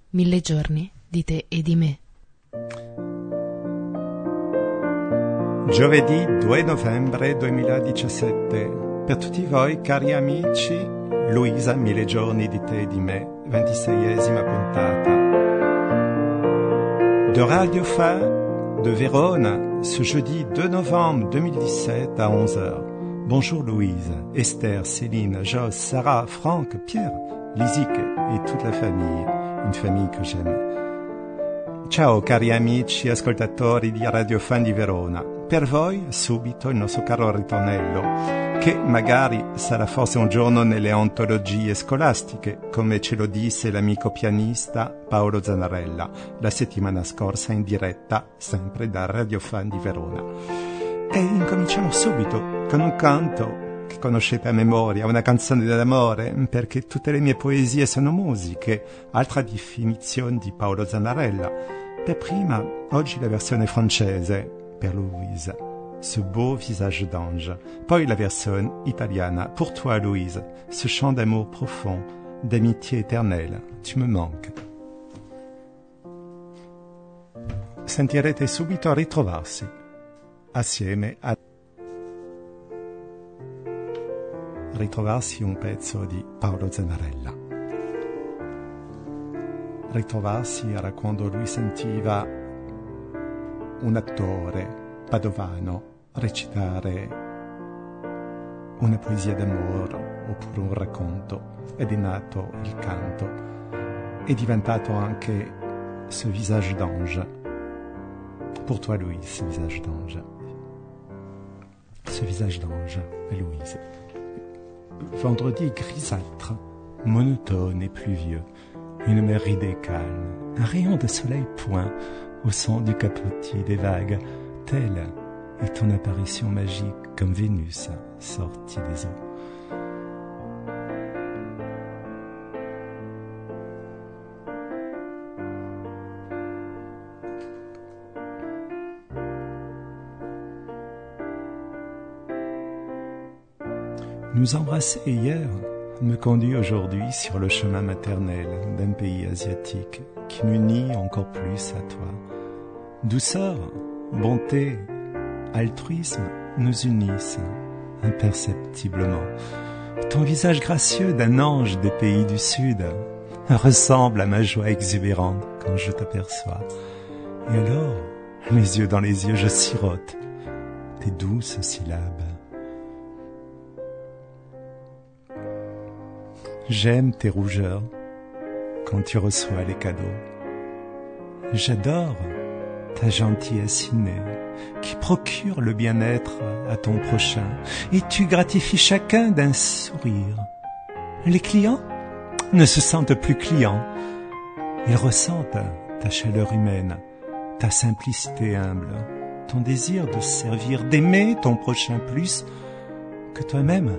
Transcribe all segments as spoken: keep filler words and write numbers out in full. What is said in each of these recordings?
Mille giorni di te e di me. Giovedì due novembre duemiladiciassette. Per tutti voi, cari amici, Luisa, Mille giorni di te e di me, ventiseiesima puntata. De Radio Fa de Vérone, ce jeudi deux novembre deux mille dix-sept à onze heures. Bonjour Louise, Esther, Céline, Jos, Sarah, Franck, Pierre, Lisic et toute la famille, une famille que j'aime. Ciao cari amici ascoltatori di Radio Fan di Verona. Per voi subito il nostro caro ritornello, che magari sarà forse un giorno nelle ontologie scolastiche, come ce lo disse l'amico pianista Paolo Zanarella la settimana scorsa in diretta, sempre da Radio Fan di Verona. E incominciamo subito con un canto che conoscete a memoria, una canzone d'amore, perché tutte le mie poesie sono musiche, altra definizione di Paolo Zanarella. Per prima, oggi la versione francese, per Louise, ce beau visage d'ange. Poi la versione italiana, pour toi Louise, ce chant d'amour profond, d'amitié éternelle, tu me manques. Sentirete subito a ritrovarsi, assieme a ritrovarsi un pezzo di Paolo Zanarella. Ritrovarsi era quando lui sentiva un attore padovano recitare una poesia d'amore oppure un racconto, ed è nato il canto. È diventato anche ce visage d'ange. Pour toi Louise, ce visage d'ange. Ce visage d'ange, Louise. Vendredi grisâtre, monotone et pluvieux, une mer ridée calme, un rayon de soleil point au son du capotis des vagues, telle est ton apparition magique comme Vénus sortie des eaux. Nous embrasser hier me conduit aujourd'hui sur le chemin maternel d'un pays asiatique qui m'unit encore plus à toi. Douceur, bonté, altruisme nous unissent imperceptiblement. Ton visage gracieux d'un ange des pays du Sud ressemble à ma joie exubérante quand je t'aperçois. Et alors, les yeux dans les yeux, je sirote tes douces syllabes. J'aime tes rougeurs quand tu reçois les cadeaux. J'adore ta gentillesse innée qui procure le bien-être à ton prochain, et tu gratifies chacun d'un sourire. Les clients ne se sentent plus clients. Ils ressentent ta chaleur humaine, ta simplicité humble, ton désir de servir, d'aimer ton prochain plus que toi-même.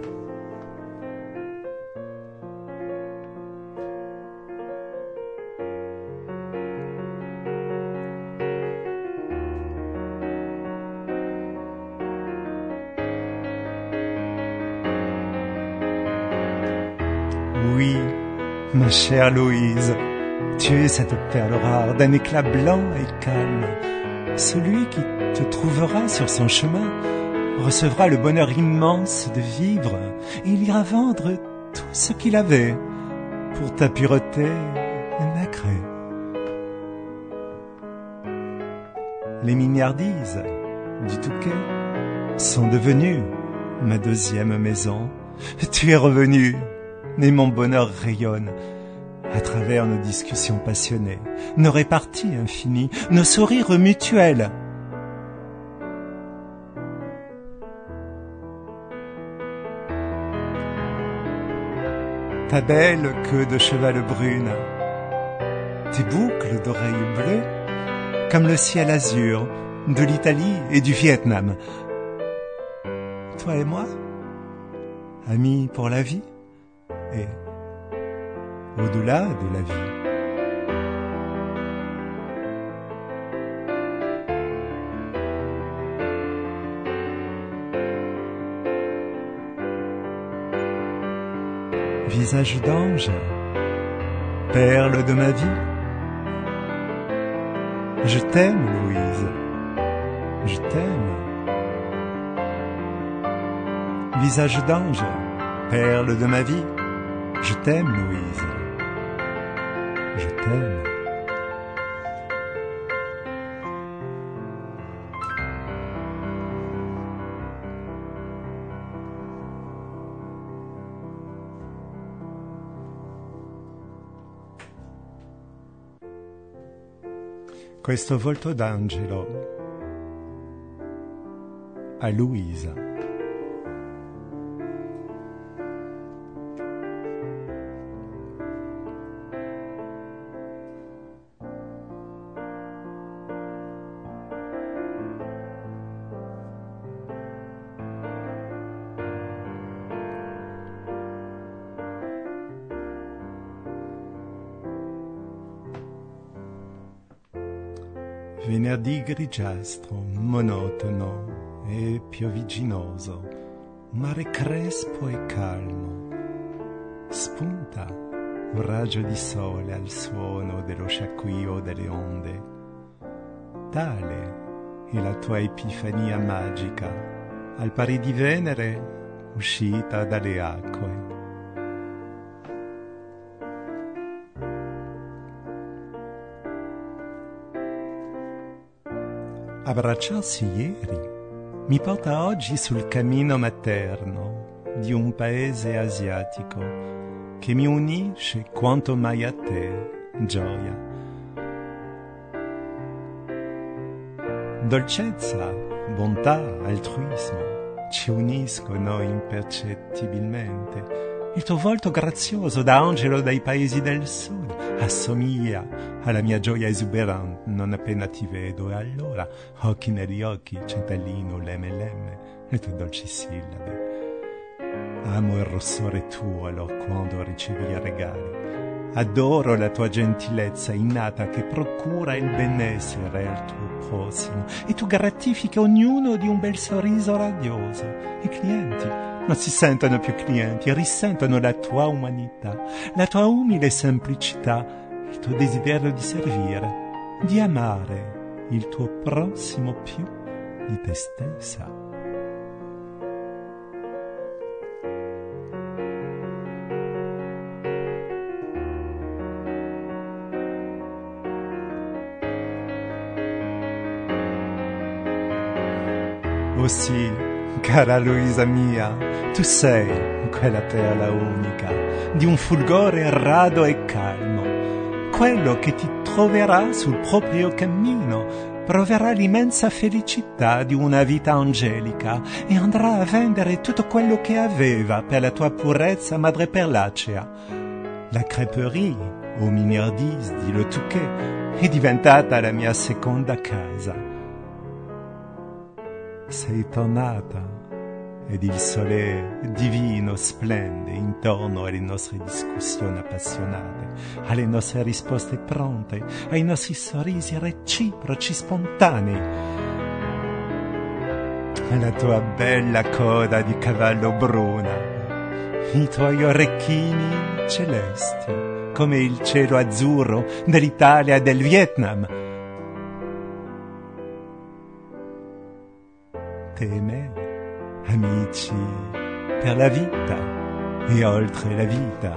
Oui, ma chère Louise, tu es cette perle rare d'un éclat blanc et calme. Celui qui te trouvera sur son chemin recevra le bonheur immense de vivre et il ira vendre tout ce qu'il avait pour ta pureté nacrée. Les mignardises du Touquet sont devenues ma deuxième maison. Tu es revenu et mon bonheur rayonne à travers nos discussions passionnées, nos réparties infinies, nos sourires mutuels. Ta belle queue de cheval brune, tes boucles d'oreilles bleues, comme le ciel azur de l'Italie et du Vietnam. Toi et moi, amis pour la vie et au-delà de la vie. Visage d'ange, perle de ma vie, Je t'aime, Louise. Je t'aime. Visage d'ange, perle de ma vie. Je t'aime, Louise. Je t'aime. Questo volto d'angelo a Luisa. Venerdì grigiastro, monotono e piovigginoso, mare crespo e calmo. Spunta un raggio di sole al suono dello sciacquio delle onde. Tale è la tua epifania magica, al pari di Venere uscita dalle acque. Abbracciarsi ieri mi porta oggi sul cammino materno di un paese asiatico che mi unisce quanto mai a te, gioia. Dolcezza, bontà, altruismo ci uniscono impercettibilmente. Il tuo volto grazioso da angelo dai paesi del sud assomiglia alla mia gioia esuberante non appena ti vedo, e allora occhi negli occhi, centellino, lemme lemme, le tue dolci sillabe. Amo il rossore tuo allorquando ricevi i regali. Adoro la tua gentilezza innata che procura il benessere al tuo prossimo, e tu gratifichi ognuno di un bel sorriso radioso. I clienti non si sentono più clienti, risentono la tua umanità, la tua umile semplicità, il tuo desiderio di servire, di amare il tuo prossimo più di te stessa. Oh sì, cara Luisa mia, tu sei quella perla unica, di un fulgore rado e calmo, quello che ti troverà sul proprio cammino, proverà l'immensa felicità di una vita angelica e andrà a vendere tutto quello che aveva per la tua purezza madreperlacea. La crêperie, o miliardis di Le Touquet, è diventata la mia seconda casa. Sei tornata ed il sole divino splende intorno alle nostre discussioni appassionate, alle nostre risposte pronte, ai nostri sorrisi reciproci spontanei. La tua bella coda di cavallo bruna, i tuoi orecchini celesti, come il cielo azzurro dell'Italia e del Vietnam. Te e me, amici per la vita e oltre la vita.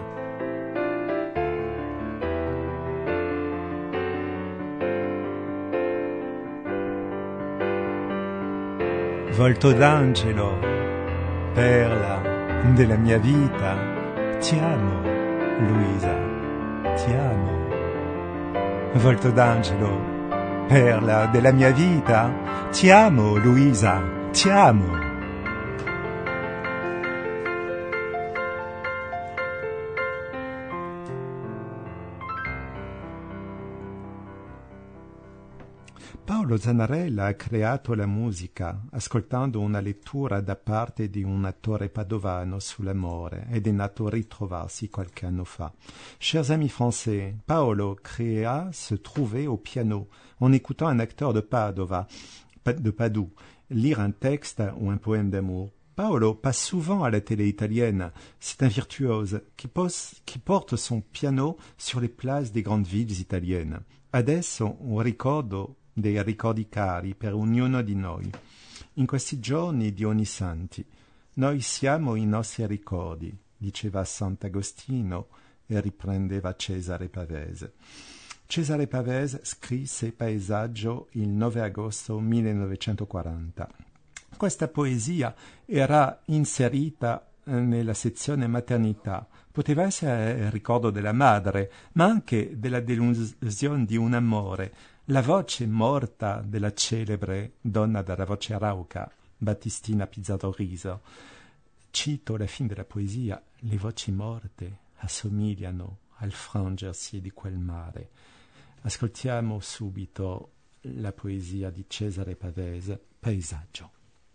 Volto d'angelo, perla della mia vita, ti amo, Luisa, ti amo. Volto d'angelo, perla della mia vita, ti amo, Luisa. Ti amo. Paolo Zanarella ha creato la musica ascoltando una lettura da parte di un attore padovano sull'amore ed è nato Ritrovarsi qualche anno fa. Chers amis français, Paolo créa Se trouver au piano en écoutant un acteur de Padova, de Padoue, lire un texte ou un poème d'amour. Paolo passe souvent à la télé italienne. C'est un virtuose qui, pose, qui porte son piano sur les places des grandes villes italiennes. Adesso un ricordo dei ricordi cari per ognuno di noi. In questi giorni di Ognissanti noi siamo i nostri ricordi, diceva Sant'Agostino e riprendeva Cesare Pavese. Cesare Pavese scrisse Paesaggio il nove agosto millenovecentoquaranta. Questa poesia era inserita nella sezione maternità. Poteva essere il ricordo della madre, ma anche della delusione di un amore, la voce morta della celebre donna dalla voce rauca, Battistina Pizzadoriso. Cito la fine della poesia: le voci morte assomigliano al frangersi di quel mare. Ascoltiamo subito la poesia di Cesare Pavese, Paesaggio.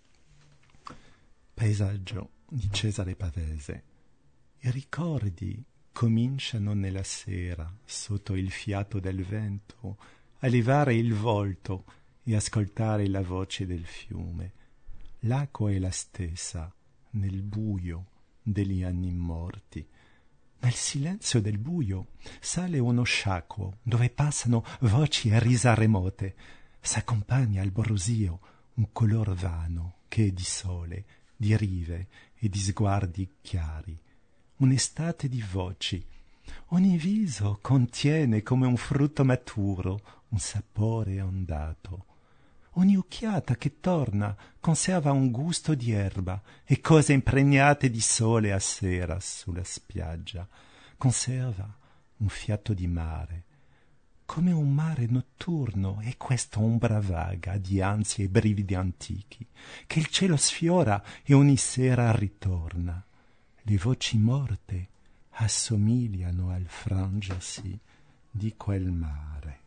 Paesaggio di Cesare Pavese. I ricordi cominciano nella sera, sotto il fiato del vento, a levare il volto e ascoltare la voce del fiume. L'acqua è la stessa nel buio degli anni morti. Nel silenzio del buio sale uno sciacquo dove passano voci e risa remote. S'accompagna al brusio un color vano che è di sole, di rive e di sguardi chiari. Un'estate di voci. Ogni viso contiene come un frutto maturo un sapore ondato. Ogni occhiata che torna conserva un gusto di erba e cose impregnate di sole a sera sulla spiaggia. Conserva un fiato di mare. Come un mare notturno è questa ombra vaga di ansie e brividi antichi, che il cielo sfiora e ogni sera ritorna. Le voci morte assomigliano al frangersi di quel mare.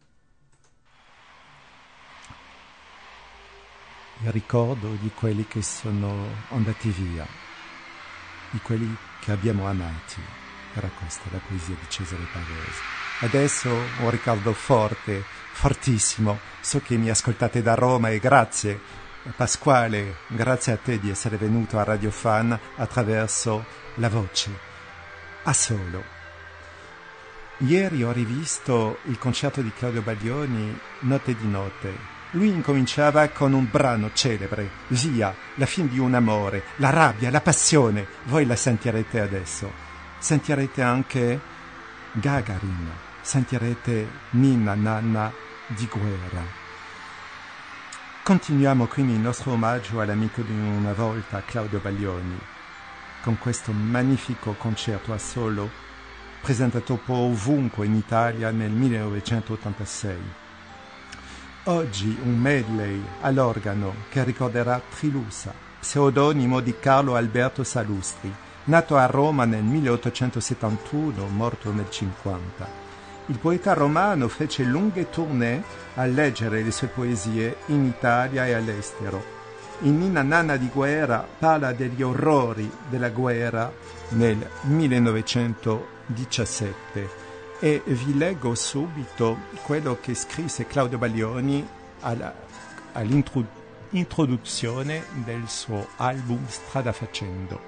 Il ricordo di quelli che sono andati via, di quelli che abbiamo amati. Era questa la poesia di Cesare Pavese. Adesso un ricordo forte, fortissimo. So che mi ascoltate da Roma e grazie Pasquale, grazie a te di essere venuto a Radio Fan attraverso la voce. A solo. Ieri ho rivisto il concerto di Claudio Baglioni, Notte di notte. Lui incominciava con un brano celebre, Via, la fine di un amore, la rabbia, la passione. Voi la sentirete adesso. Sentirete anche Gagarin, sentirete Ninna Nanna di Guerra. Continuiamo quindi il nostro omaggio all'amico di una volta, Claudio Baglioni, con questo magnifico concerto a solo presentato poi ovunque in Italia nel millenovecentottantasei. Oggi un medley all'organo che ricorderà Trilussa, pseudonimo di Carlo Alberto Salustri, nato a Roma nel milleottocentosettantuno, morto nel cinquanta. Il poeta romano fece lunghe tournée a leggere le sue poesie in Italia e all'estero. In Ninna Nanna di Guerra parla degli orrori della guerra nel millenovecentodiciassette. E vi leggo subito quello che scrisse Claudio Baglioni alla, all'introduzione del suo album Strada Facendo.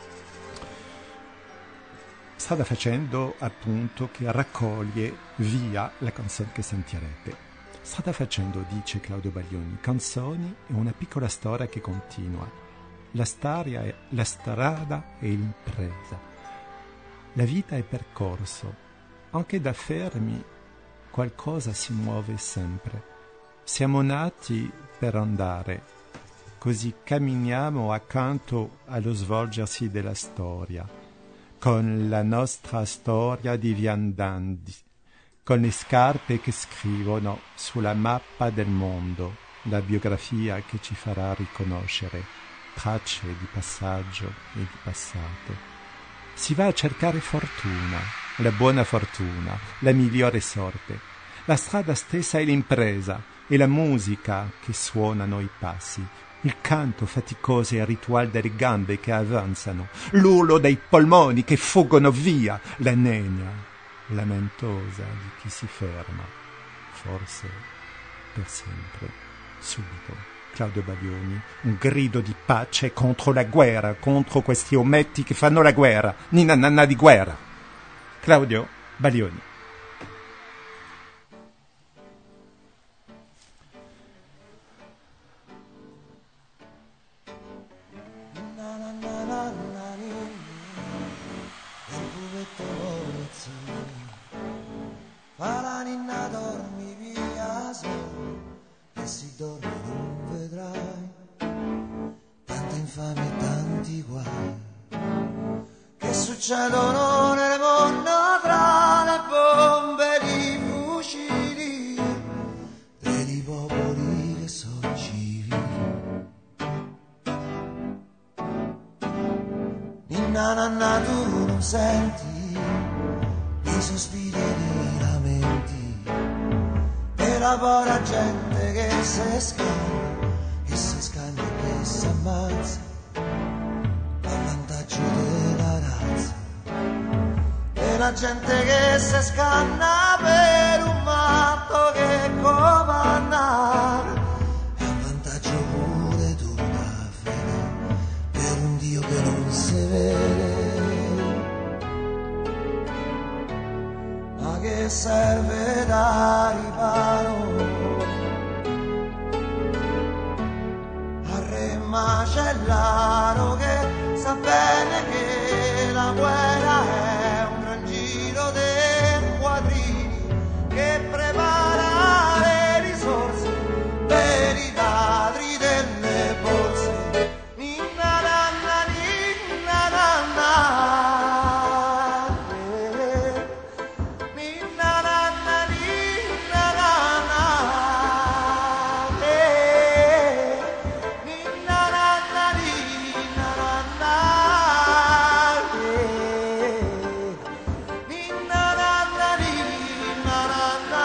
Strada Facendo, appunto, che raccoglie Via, la canzone che sentirete. Strada Facendo, dice Claudio Baglioni, canzoni è una piccola storia che continua. La storia è la strada e l'impresa. La vita è percorso. Anche da fermi qualcosa si muove sempre. Siamo nati per andare, così camminiamo accanto allo svolgersi della storia, con la nostra storia di viandanti, con le scarpe che scrivono sulla mappa del mondo la biografia che ci farà riconoscere tracce di passaggio e di passato. Si va a cercare fortuna, la buona fortuna, la migliore sorte. La strada stessa è l'impresa, è la musica che suonano i passi, il canto faticoso e il rituale delle gambe che avanzano, l'urlo dei polmoni che fuggono via, la nenia lamentosa di chi si ferma, forse per sempre, subito. Claudio Baglioni, un grido di pace contro la guerra, contro questi ometti che fanno la guerra. Ninna Nanna di Guerra. Claudio Baglioni. succedono nel mondo tra le bombe di fucili dei popoli che sono civili. Ninna nanna tu non senti i sospiri dei lamenti e la povera gente che si scaglia, che si scaglia e che si ammazza a vantaggio della razza, e la gente che si scanna per un matto che comanda e a vantaggio pure d'una fede per un Dio che non si vede, ma che serve da riparo al re macellaro che sa bene che la guerra è un gran giro dei quadrini che prepara le risorse per i ladri delle borse. Ninna nanna ninna nanna, eh. Ninna nanna ninna nanna, eh. Ninna nanna ninna nanna, eh. Ninna nanna ninna nanna.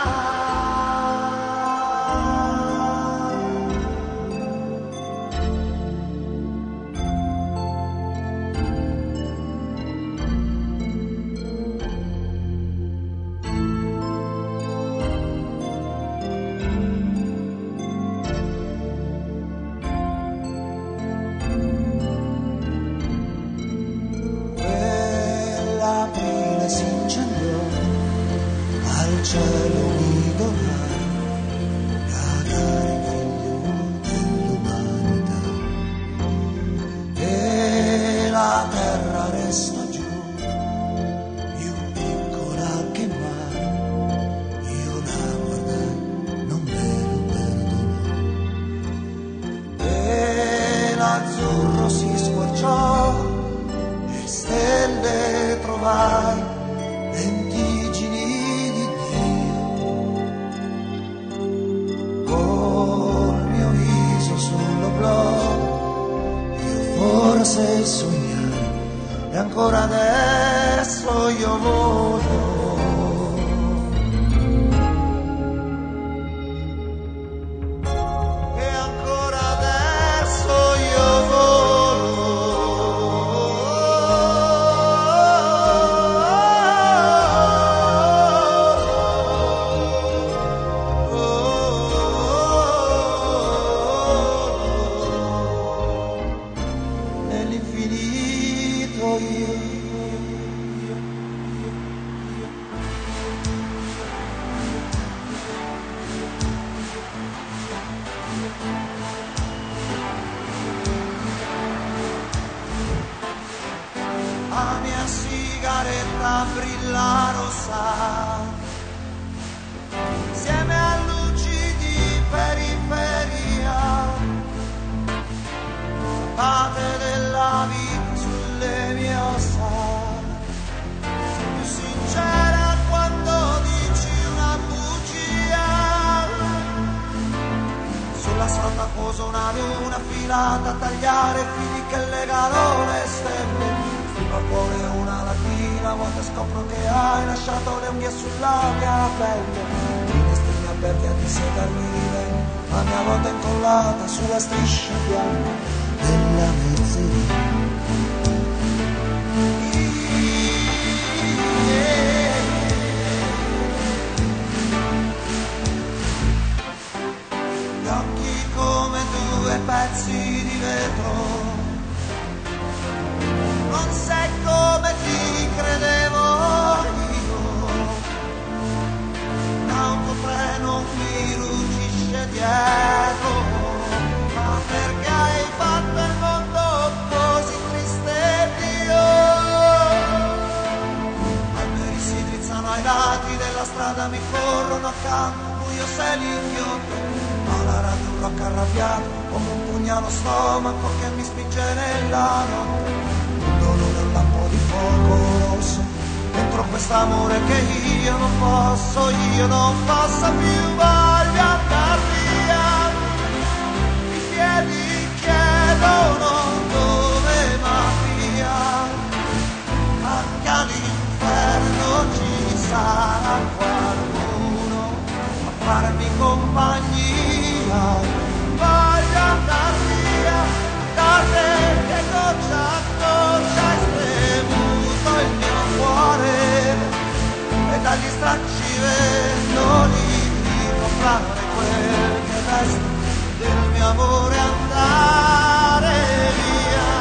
Quell'aprile si incendiò al cielo unito cagare figlio dell'umanità e la terra restò giù più piccola che mai. Io la guardai, non me lo perdono, e l'azzurro si squarciò e stelle trovai, lentigini di Dio, col mio viso sull'oblò io forse sognai e ancora adesso io volo. E ancora adesso io volo nell'infinito io. La mia sigaretta brilla rossa insieme a luci di periferia, pate della vita sulle mie ossa. Sei più sincera quando dici una bugia, sulla sfronda poso una luna filata a tagliare fili che legano le stelle. Fino al cuore una latina, a volte scopro che hai lasciato le unghie sulla mia pelle. Finestrini aperti a dissetarmi di vento, la mia volta incollata sulla striscia bianca della mezzeria. Gli occhi come due pezzi di vetro, non sei come ti credevo io, l'autotreno mi ruggisce dietro, ma perché hai fatto il mondo così triste Dio? Alberi si drizzano ai lati della strada, mi corrono accanto, buio se li inghiotte, ma la radio un rock arrabbiato, come un pugno allo stomaco che mi spinge nella notte. Un dolore, un lampo di fuoco poco rosso dentro quest'amore che io non posso, io non posso più, voglio andar via. I piedi chiedono dove va via, anche all'inferno ci sarà qualcuno a farmi compagnia. Voglio andar via da te che goccia a goccia hai spremuto il mio cuore, e dagli stracci vendoli di comprare quel che resta del mio amore, andare via.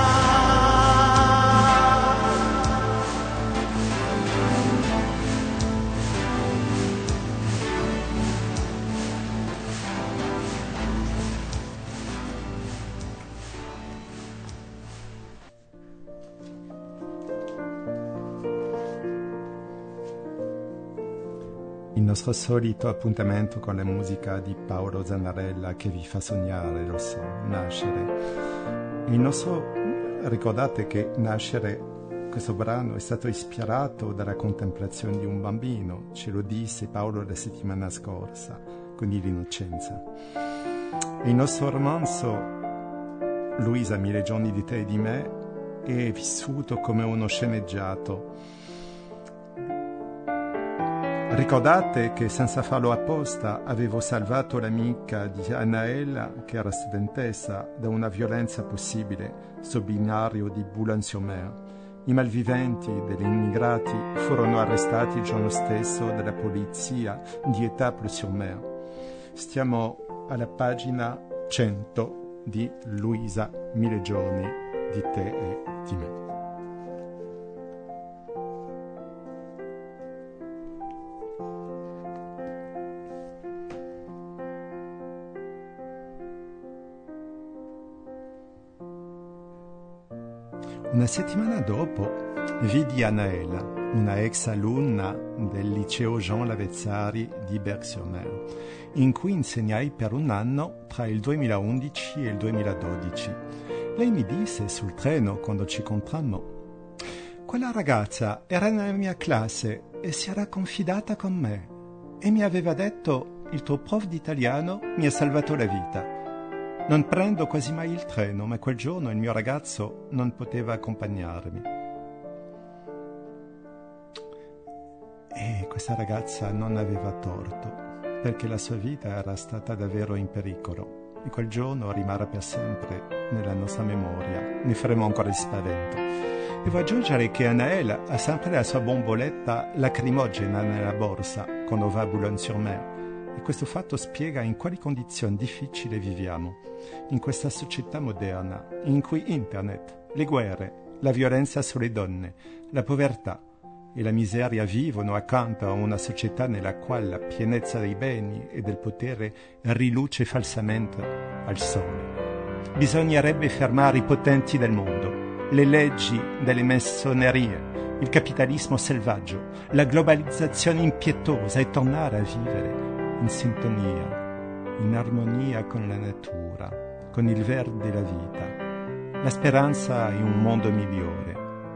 Il nostro solito appuntamento con la musica di Paolo Zannarella che vi fa sognare, lo so, Nascere. Il nostro, ricordate che Nascere, questo brano, è stato ispirato dalla contemplazione di un bambino, ce lo disse Paolo la settimana scorsa, quindi l'innocenza. Il nostro romanzo, Luisa, Mille giorni di te e di me, è vissuto come uno sceneggiato. Ricordate che senza farlo apposta avevo salvato l'amica di Anaëlla, che era studentessa, da una violenza possibile sul binario di Boulogne-sur-Mer. I malviventi degli immigrati furono arrestati il giorno stesso dalla polizia di Étaples-sur-Mer. Stiamo alla pagina cento di Luisa, Mille giorni di te e di me. Una settimana dopo vidi Anaëlla, una ex alunna del liceo Jean Lavezzari di Berck-sur-Mer, in cui insegnai per un anno tra il duemilaundici e il duemiladodici. Lei mi disse sul treno quando ci incontrammo: quella ragazza era nella mia classe e si era confidata con me e mi aveva detto: il tuo prof di italiano mi ha salvato la vita. Non prendo quasi mai il treno, ma quel giorno il mio ragazzo non poteva accompagnarmi. E questa ragazza non aveva torto, perché la sua vita era stata davvero in pericolo. E quel giorno rimarrà per sempre nella nostra memoria. Ne faremo ancora il spavento. Devo aggiungere che Anaëlla ha sempre la sua bomboletta lacrimogena nella borsa quando va a Boulogne-sur-Mer. E questo fatto spiega in quali condizioni difficili viviamo, in questa società moderna, in cui internet, le guerre, la violenza sulle donne, la povertà e la miseria vivono accanto a una società nella quale la pienezza dei beni e del potere riluce falsamente al sole. Bisognerebbe fermare i potenti del mondo, le leggi delle massonerie, il capitalismo selvaggio, la globalizzazione impietosa e tornare a vivere in sintonia, in armonia con la natura, con il verde e la vita, la speranza in un mondo migliore.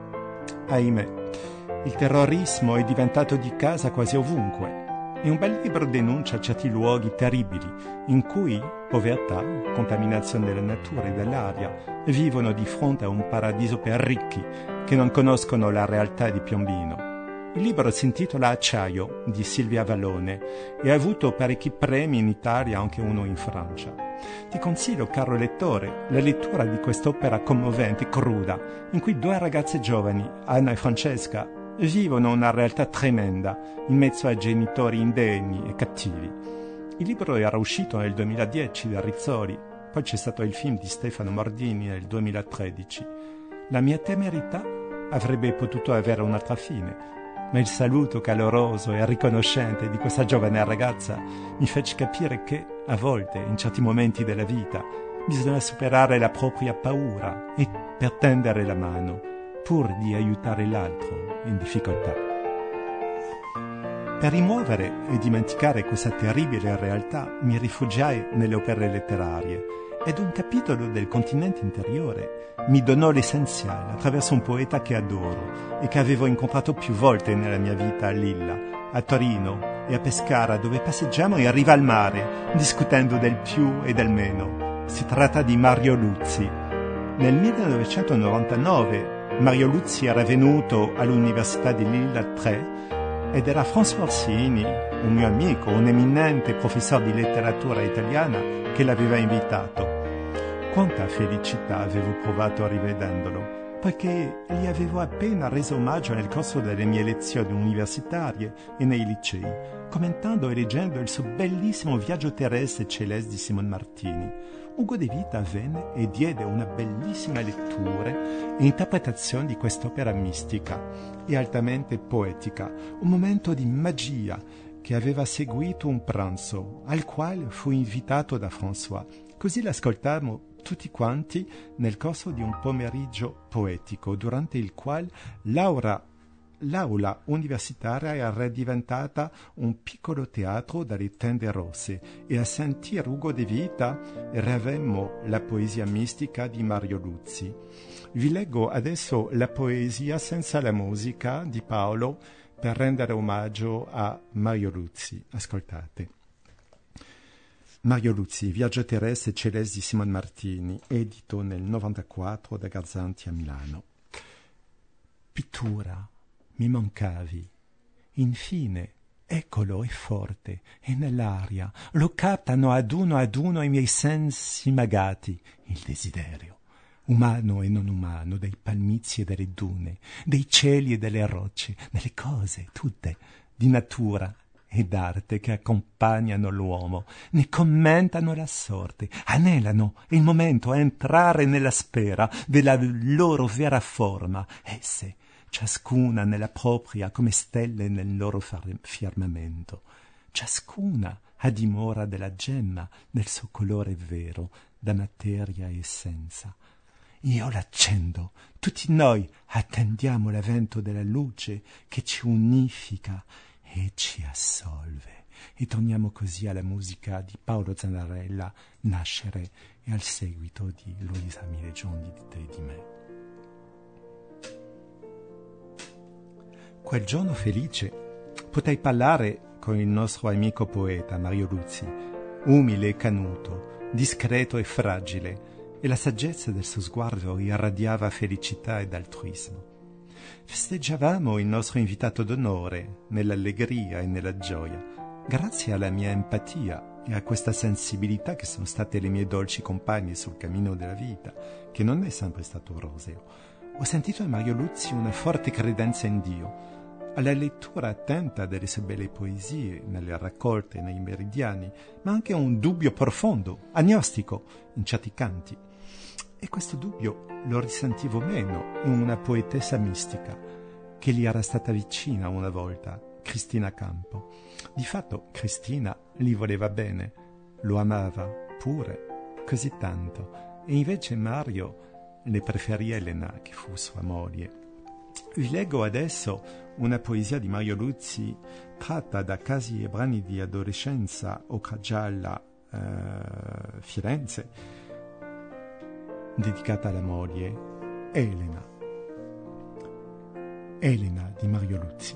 Ahimè, il terrorismo è diventato di casa quasi ovunque e un bel libro denuncia certi luoghi terribili in cui povertà, contaminazione della natura e dell'aria vivono di fronte a un paradiso per ricchi che non conoscono la realtà di Piombino. Il libro si intitola Acciaio, di Silvia Vallone, e ha avuto parecchi premi in Italia, anche uno in Francia. Ti consiglio, caro lettore, la lettura di quest'opera commovente e cruda, in cui due ragazze giovani, Anna e Francesca, vivono una realtà tremenda, in mezzo a genitori indegni e cattivi. Il libro era uscito nel duemiladieci da Rizzoli, poi c'è stato il film di Stefano Mordini nel duemilatredici. La mia temerità avrebbe potuto avere un'altra fine, ma il saluto caloroso e riconoscente di questa giovane ragazza mi fece capire che, a volte, in certi momenti della vita, bisogna superare la propria paura e per tendere la mano, pur di aiutare l'altro in difficoltà. Per rimuovere e dimenticare questa terribile realtà, mi rifugiai nelle opere letterarie ed un capitolo del continente interiore mi donò l'essenziale attraverso un poeta che adoro e che avevo incontrato più volte nella mia vita a Lilla, a Torino e a Pescara, dove passeggiamo in riva al mare, discutendo del più e del meno. Si tratta di Mario Luzi. Nel millenovecentonovantanove Mario Luzi era venuto all'Università di Lilla tre ed era François Orsini, un mio amico, un eminente professore di letteratura italiana, che l'aveva invitato. Quanta felicità avevo provato rivedendolo, poiché gli avevo appena reso omaggio nel corso delle mie lezioni universitarie e nei licei, commentando e leggendo il suo bellissimo Viaggio terrestre celeste di Simon Martini. Ugo De Vita venne e diede una bellissima lettura e interpretazione di quest'opera mistica e altamente poetica, un momento di magia che aveva seguito un pranzo al quale fu invitato da François. Così l'ascoltammo tutti quanti nel corso di un pomeriggio poetico, durante il quale Laura L'aula universitaria era diventata un piccolo teatro dalle tende rosse e a sentire Ugo De Vita ravemmo la poesia mistica di Mario Luzi. Vi leggo adesso la poesia senza la musica di Paolo per rendere omaggio a Mario Luzi. Ascoltate. Mario Luzi, Viaggio terrestre celeste di Simon Martini, edito nel novantaquattro da Garzanti a Milano. Pittura. Mi mancavi. Infine, eccolo, è forte, è nell'aria. Lo captano ad uno ad uno i miei sensi magati. Il desiderio, umano e non umano, dei palmizi e delle dune, dei cieli e delle rocce, delle cose, tutte, di natura e d'arte che accompagnano l'uomo, ne commentano la sorte, anelano il momento a entrare nella sfera della loro vera forma. Esse, ciascuna nella propria, come stelle nel loro firmamento, ciascuna a dimora della gemma del suo colore vero, da materia e essenza. Io l'accendo, tutti noi attendiamo l'avvento della luce che ci unifica e ci assolve. E torniamo così alla musica di Paolo Zanarella, Nascere, e al seguito di Luisa Milegioni di Te e di me. Quel giorno felice potei parlare con il nostro amico poeta Mario Luzi, umile e canuto, discreto e fragile, e la saggezza del suo sguardo irradiava felicità ed altruismo. Festeggiavamo il nostro invitato d'onore nell'allegria e nella gioia, grazie alla mia empatia e a questa sensibilità che sono state le mie dolci compagne sul cammino della vita, che non è sempre stato roseo. Ho sentito in Mario Luzi una forte credenza in Dio, alla lettura attenta delle sue belle poesie, nelle raccolte, nei meridiani, ma anche un dubbio profondo, agnostico, in certi canti. E questo dubbio lo risentivo meno in una poetessa mistica, che gli era stata vicina una volta, Cristina Campo. Di fatto Cristina gli voleva bene, lo amava pure, così tanto, e invece Mario le preferì Elena, che fu sua moglie. Vi leggo adesso una poesia di Mario Luzi tratta da casi e brani di adolescenza, Ocra Gialla, eh, Firenze, dedicata alla moglie Elena. Elena di Mario Luzi.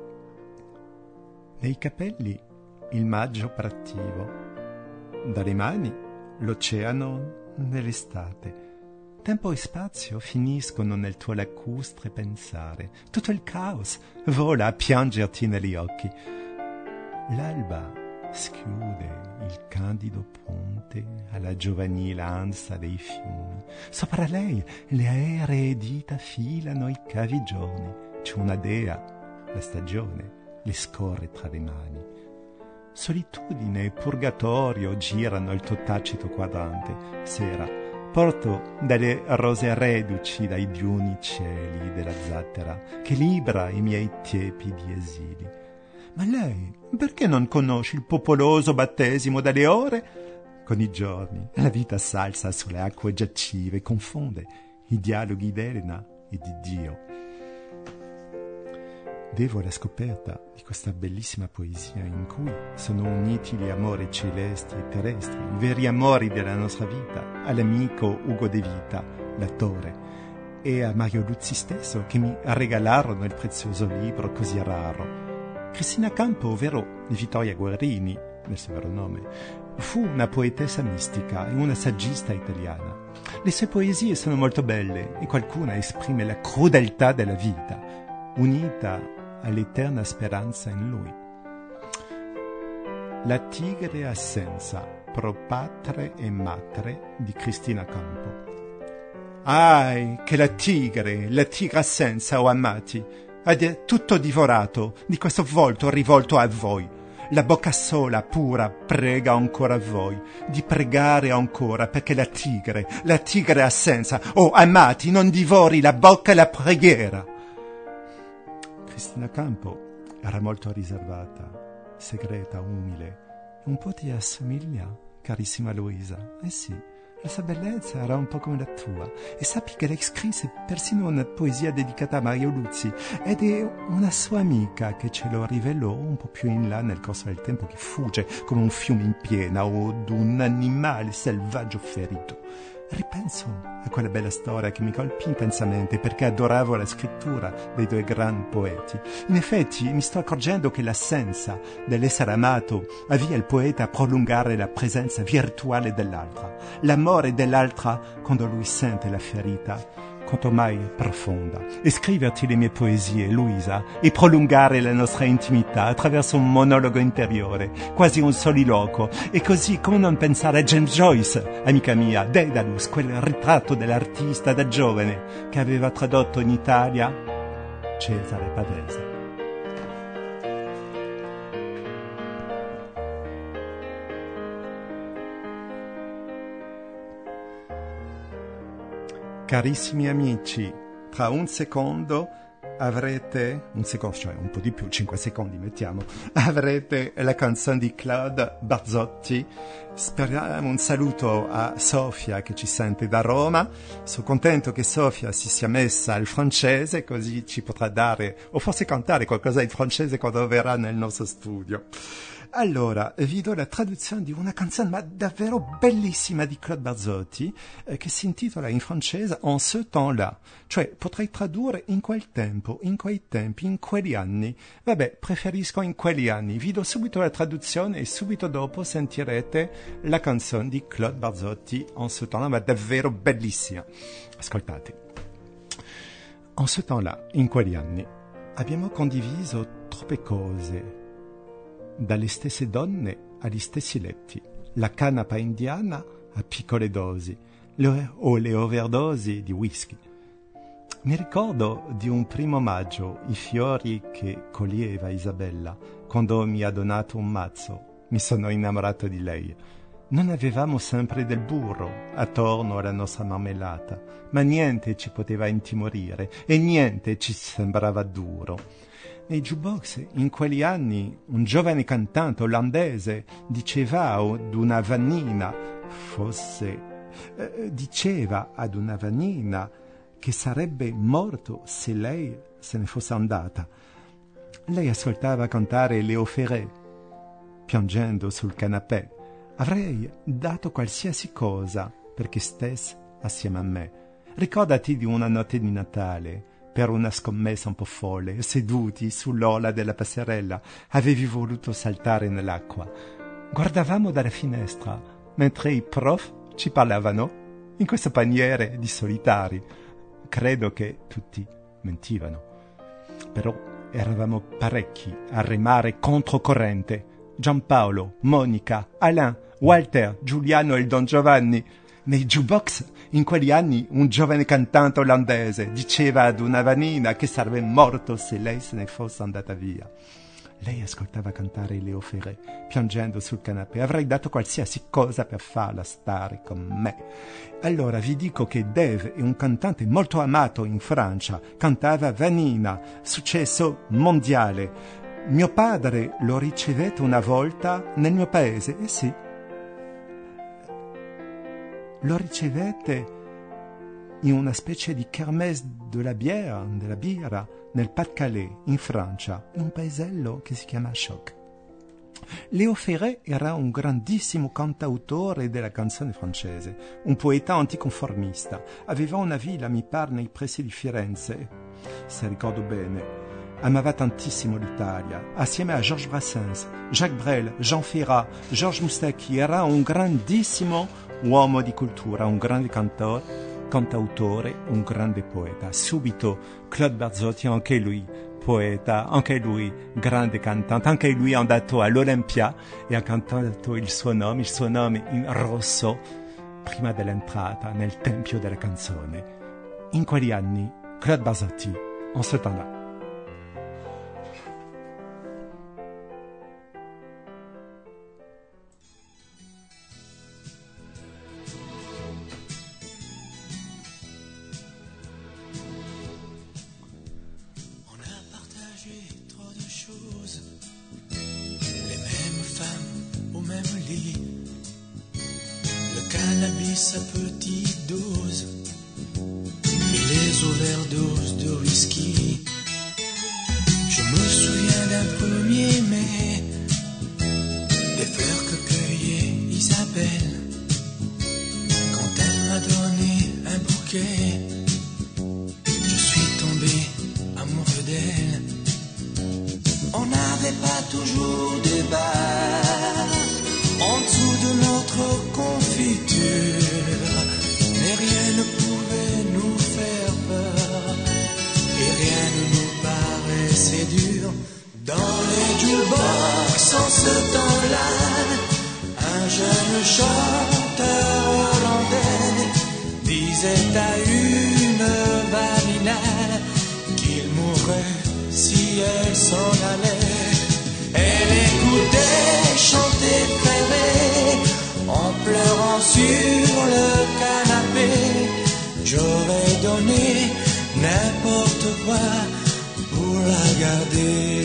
Nei capelli il maggio prattivo, dalle mani l'oceano nell'estate. Tempo e spazio finiscono nel tuo lacustre pensare. Tutto il caos vola a piangerti negli occhi. L'alba schiude il candido ponte alla giovanile ansa dei fiumi. Sopra lei le aeree dita filano i cavi giorni. C'è una dea, la stagione, le scorre tra le mani. Solitudine e purgatorio girano il tuo tacito quadrante. Sera, porto dalle rose reduci dai diuni cieli della zattera che libra i miei tiepidi esili. Ma lei, perché non conosci il popoloso battesimo dalle ore? Con i giorni la vita s'alza sulle acque giacive e confonde i dialoghi d'Elena e di Dio. devo la scoperta di questa bellissima poesia in cui sono uniti gli amori celesti e terrestri, i veri amori della nostra vita, all'amico Ugo De Vita, l'attore, e a Mario Luzi stesso, che mi regalarono il prezioso libro così raro. Cristina Campo, ovvero Vittoria Guerrini, nel suo vero nome, fu una poetessa mistica e una saggista italiana. Le sue poesie sono molto belle e qualcuna esprime la crudeltà della vita, unita all'eterna speranza in lui. La tigre assenza, pro patre e matre di Cristina Campo. Ahi, che la tigre, la tigre assenza, o amati, ha tutto divorato di questo volto rivolto a voi. La bocca sola, pura, prega ancora a voi, di pregare ancora, perché la tigre, la tigre assenza, o amati, non divori la bocca e la preghiera. Cristina Campo era molto riservata, segreta, umile. Un po' ti assomiglia, carissima Luisa. Eh sì, la sua bellezza era un po' come la tua. E sappi che lei scrisse persino una poesia dedicata a Mario Luzi, ed è una sua amica che ce lo rivelò un po' più in là nel corso del tempo, che fugge come un fiume in piena o d'un animale selvaggio ferito. Ripenso a quella bella storia che mi colpì intensamente perché adoravo la scrittura dei due grandi poeti. In effetti mi sto accorgendo che l'assenza dell'essere amato avvia il poeta a prolungare la presenza virtuale dell'altra, l'amore dell'altra quando lui sente la ferita quanto mai profonda, e scriverti le mie poesie, Luisa, e prolungare la nostra intimità attraverso un monologo interiore, quasi un soliloquo, e così come non pensare a James Joyce, amica mia, Daedalus, quel ritratto dell'artista da giovane che aveva tradotto in Italia Cesare Pavese. Carissimi amici, tra un secondo avrete, un secondo, cioè un po' di più, cinque secondi mettiamo, avrete la canzone di Claude Barzotti. Speriamo un saluto a Sofia che ci sente da Roma. Sono contento che Sofia si sia messa al francese, così ci potrà dare, o forse cantare qualcosa in francese quando verrà nel nostro studio. Allora, vi do la traduzione di una canzone ma davvero bellissima di Claude Barzotti, eh, che si intitola in francese En ce temps-là, cioè potrei tradurre in quel tempo, in quei tempi, in quegli anni. Vabbè, preferisco in quegli anni. Vi do subito la traduzione e subito dopo sentirete la canzone di Claude Barzotti En ce temps-là, ma davvero bellissima. Ascoltate. En ce temps-là, in quegli anni, abbiamo condiviso troppe cose, dalle stesse donne agli stessi letti, la canapa indiana a piccole dosi, le, o le overdosi di whisky. Mi ricordo di un primo maggio i fiori che coglieva Isabella quando mi ha donato un mazzo. Mi sono innamorato di lei. Non avevamo sempre del burro attorno alla nostra marmellata, ma niente ci poteva intimorire e niente ci sembrava duro. Nei jukebox in quegli anni un giovane cantante olandese diceva ad una vanina, fosse, eh, diceva ad una vanina che sarebbe morto se lei se ne fosse andata. Lei ascoltava cantare Léo Ferré, piangendo sul canapè. Avrei dato qualsiasi cosa perché stesse assieme a me. Ricordati di una notte di Natale, per una scommessa un po' folle, seduti sull'ola della passerella, avevi voluto saltare nell'acqua. Guardavamo dalla finestra, mentre i prof ci parlavano, in queste paniere di solitari. Credo che tutti mentivano. Però eravamo parecchi a remare controcorrente. Giampaolo, Monica, Alain, Walter, Giuliano e il Don Giovanni. Nei jukebox, in quegli anni, un giovane cantante olandese diceva ad una vanina che sarebbe morto se lei se ne fosse andata via. Lei ascoltava cantare Léo Ferré, piangendo sul canapè. Avrei dato qualsiasi cosa per farla stare con me. Allora vi dico che Dave è un cantante molto amato in Francia. Cantava Vanina, successo mondiale. Mio padre lo ricevette una volta nel mio paese, eh sì, lo ricevette in una specie di kermesse della biera, della birra, nel Pas-de-Calais, in Francia, un paesello che si chiama Choc. Léo Ferré era un grandissimo cantautore della canzone francese, un poeta anticonformista. Aveva una villa, mi pare, nei pressi di Firenze, se ricordo bene. Amava tantissimo l'Italia. Assieme a Georges Brassens, Jacques Brel, Jean Ferrat, Georges Moustaki, era un grandissimo uomo di cultura, un grande cantautore, cantautore, un grande poeta. Subito Claude Barzotti, anche lui poeta, anche lui grande cantante, anche lui è andato all'Olympia e ha cantato il suo nome, il suo nome in rosso prima dell'entrata nel tempio della canzone. In quegli anni Claude Barzotti, en ce temps-là. À petite dose et les overdoses de whisky. Je me souviens d'un premier mai, des fleurs que cueillait Isabelle quand elle m'a donné un bouquet. Je suis tombé amoureux d'elle. On n'avait pas toujours de bar en dessous de notre confiture, mais rien ne pouvait nous faire peur et rien ne nous paraissait dur. Dans les jukebox en ce temps-là, un jeune chanteur hollandais disait à une Vanina qu'il mourrait si elle s'en allait. Elle écoutait chanter Ferré en pleurant sur le canapé. J'aurais donné n'importe quoi pour la garder.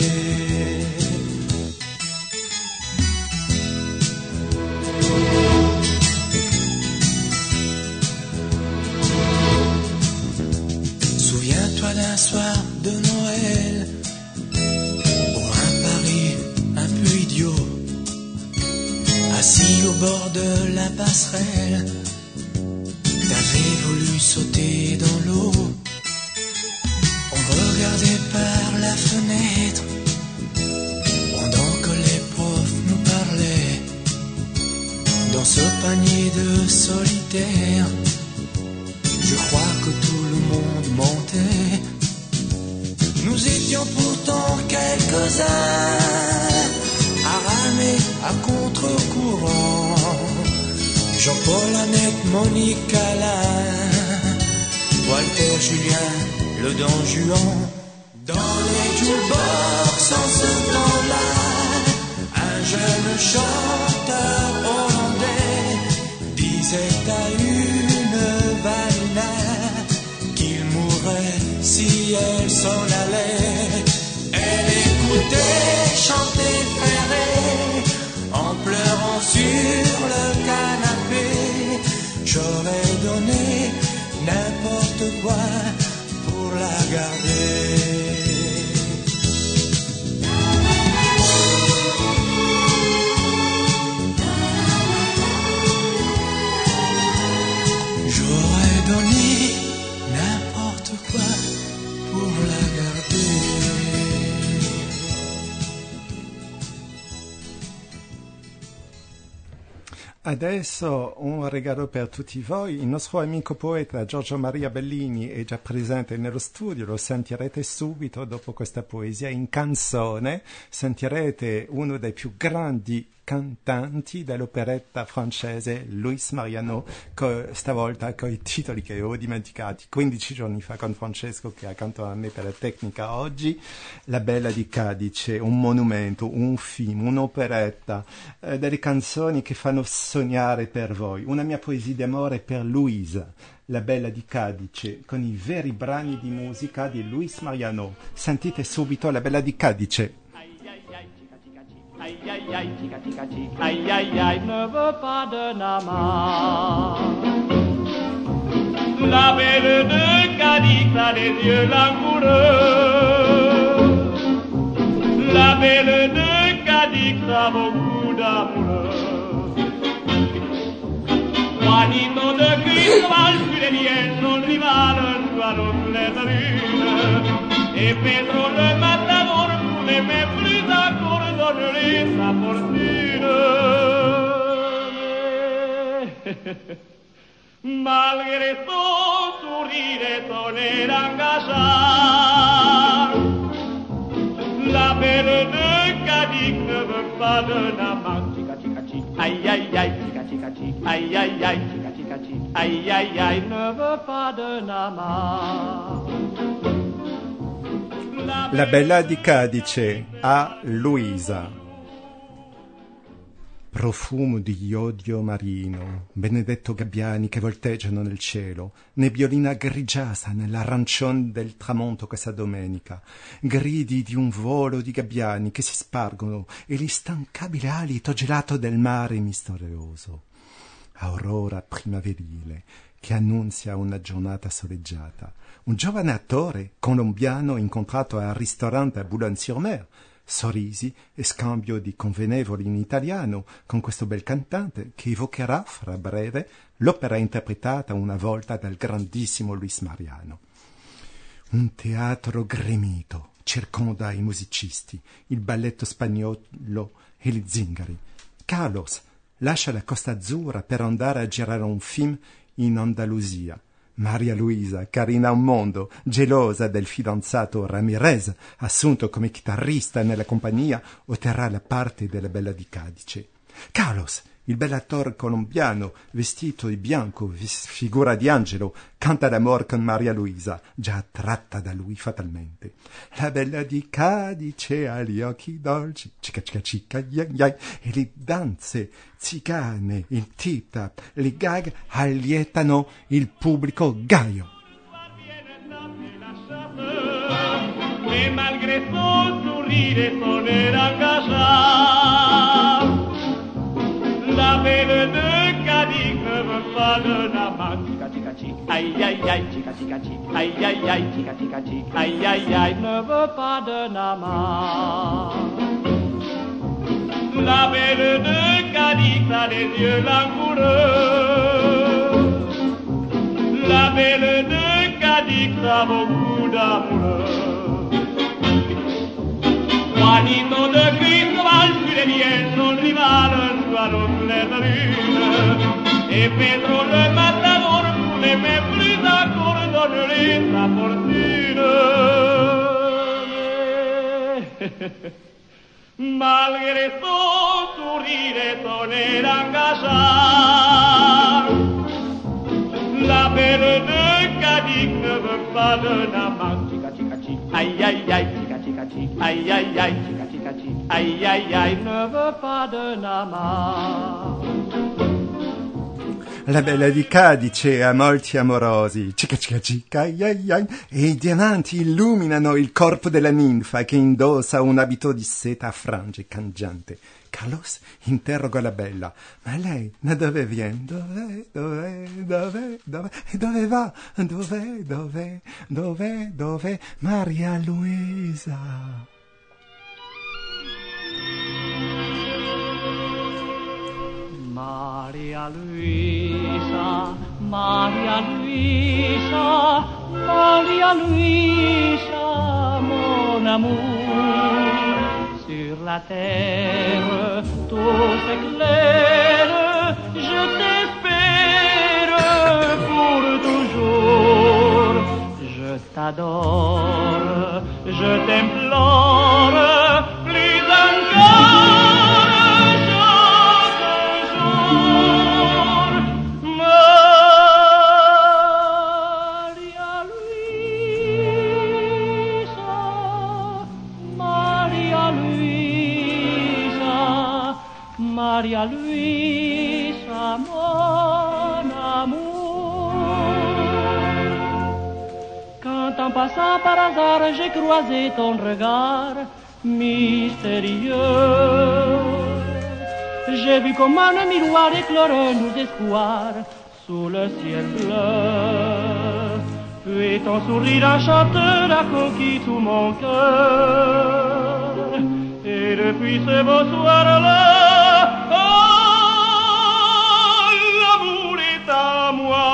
Souviens-toi d'un soir de Noël, pour un pari un peu idiot, assis au bord de la passerelle, t'avais voulu sauter dans l'eau. On regardait par la fenêtre pendant que les profs nous parlaient. Dans ce panier de solitaire, je crois que tout le monde mentait. Nous étions pourtant quelques-uns à ramer à contre-courant. Jean-Paul, Annette, Monique, Alain, Walter, Julien, le Don Juan. Dans les jukebox en ce temps-là, un jeune chanteur hollandais disait à une Vanina qu'il mourrait si elle s'en allait. Elle écoutait chanter Ferré en pleurant sur le canapé. J'aurais donné n'importe quoi pour la garder. J'aurais donné n'importe quoi pour la garder. Adesso un regalo per tutti voi. Il nostro amico poeta Giorgio Maria Bellini è già presente nello studio, lo sentirete subito dopo questa poesia in canzone. Sentirete uno dei più grandi cantanti dell'operetta francese, Luis Mariano, co- stavolta con i titoli che avevo dimenticati quindici giorni fa con Francesco, che accanto a me per la tecnica oggi. La Bella di Cadice, un monumento, un film, un'operetta, eh, delle canzoni che fanno sognare per voi. Una mia poesia d'amore per Luisa, La Bella di Cadice, con i veri brani di musica di Luis Mariano. Sentite subito La Bella di Cadice. Aïe aïe aïe, tica tica tica, aïe aïe aïe, ne veux pas de nama. La belle de Cadix a les yeux langoureux. La belle de Cadix a beaucoup d'amour. Juanito de Cristóbal sur les liens, son rival, joie les ruines. Et Pedro le matador, pour les mépris d'accord, donnerait sa fortune. Malgré son sourire et son air engageant, la belle de Cadix ne veut pas d'un amant. Chica, chica, chica, aïe, aïe, aïe, chica, chica, chica, aïe, aïe, aïe, chica, chica, chica, aïe, aïe, aïe, ne veut pas d'un amant. La bella di Cadice a Luisa. Profumo di iodio marino, Benedetto gabbiani che volteggiano nel cielo, nebbiolina grigiasa nell'arancione del tramonto questa domenica, gridi di un volo di gabbiani che si spargono e l'instancabile alito gelato del mare misterioso. Aurora primaverile che annunzia una giornata soleggiata. Un giovane attore colombiano incontrato al ristorante a Boulogne-sur-Mer, sorrisi e scambio di convenevoli in italiano con questo bel cantante che evocherà fra breve l'opera interpretata una volta dal grandissimo Luis Mariano. Un teatro gremito circonda i musicisti, il balletto spagnolo e gli zingari. Carlos lascia la Costa Azzurra per andare a girare un film in Andalusia. Maria Luisa, carina un mondo, gelosa del fidanzato Ramirez, assunto come chitarrista nella compagnia, otterrà la parte della bella di Cadice. Carlos, il bell'attore colombiano, vestito di bianco, figura di angelo, canta d'amore con Maria Luisa, già attratta da lui fatalmente. La bella di Cadice ha gli occhi dolci, cica cica cica, yai yai, e le danze zigane, il tip-tap, le gag allietano il pubblico gaio. E malgré son sourire et son air engageant, la belle de Cadix ne veut pas d'un amant. Chica, chica, chica, aïe, aïe, aïe, chica, chica, chica, aïe, aïe, aïe, chica, chica, chica, aïe, aïe, aïe, ne veut pas d'un amant. La belle de Cadix a les yeux langoureux. La belle de Cadix a beaucoup d'amour. Juanito de Cristóbal sur les liens, son rival, joie les ruines. Et Pedro le matador, pour les mépris d'accord, donnerait sa fortune. Malgré son sourire et son air engageant, la belle de Cadix ne veut pas d'un amant. Chica, chica, chica, aïe, aïe, aïe, chica, chica, chica, aïe, aïe, aïe, chica, chica, chica, aïe, aïe, aïe, ne veut pas d'un amant. La bella di Cadice ha molti amorosi, cica cica cica, ai ai ai, e i diamanti illuminano il corpo della ninfa che indossa un abito di seta a frange cangiante. Carlos interroga la bella, ma lei da dove viene? Dove, dove, dove, dove, e dove va? Dove, dove, dove, dove? Maria Luisa. Maria Luisa, Maria Luisa, Maria Luisa, mon amour. Sur la terre, tout s'éclaire, je t'espère pour toujours. Je t'adore, je t'implore, plus encore. Maria Luisa, mon amour. Quand en passant par hasard j'ai croisé ton regard mystérieux, j'ai vu comme un miroir éclairer nos espoirs sous le ciel bleu. Puis ton sourire enchanteur a conquis tout mon cœur. Et depuis ce beau soir-là, oh, l'amour est à moi.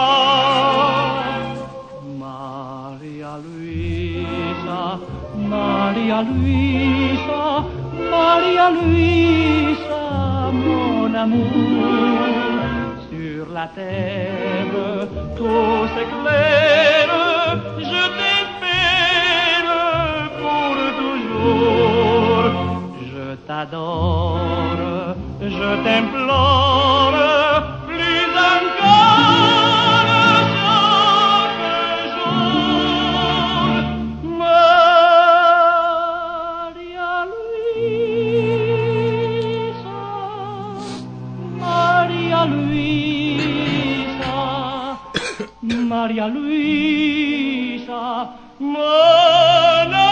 Maria Luisa, Maria Luisa, Maria Luisa, mon amour. Sur la terre, tout s'éclaire, je t'espère pour toujours. Je t'adore, je t'implore, plus encore chaque jour. Maria Luisa, Maria Luisa, Maria Luisa, mon amour.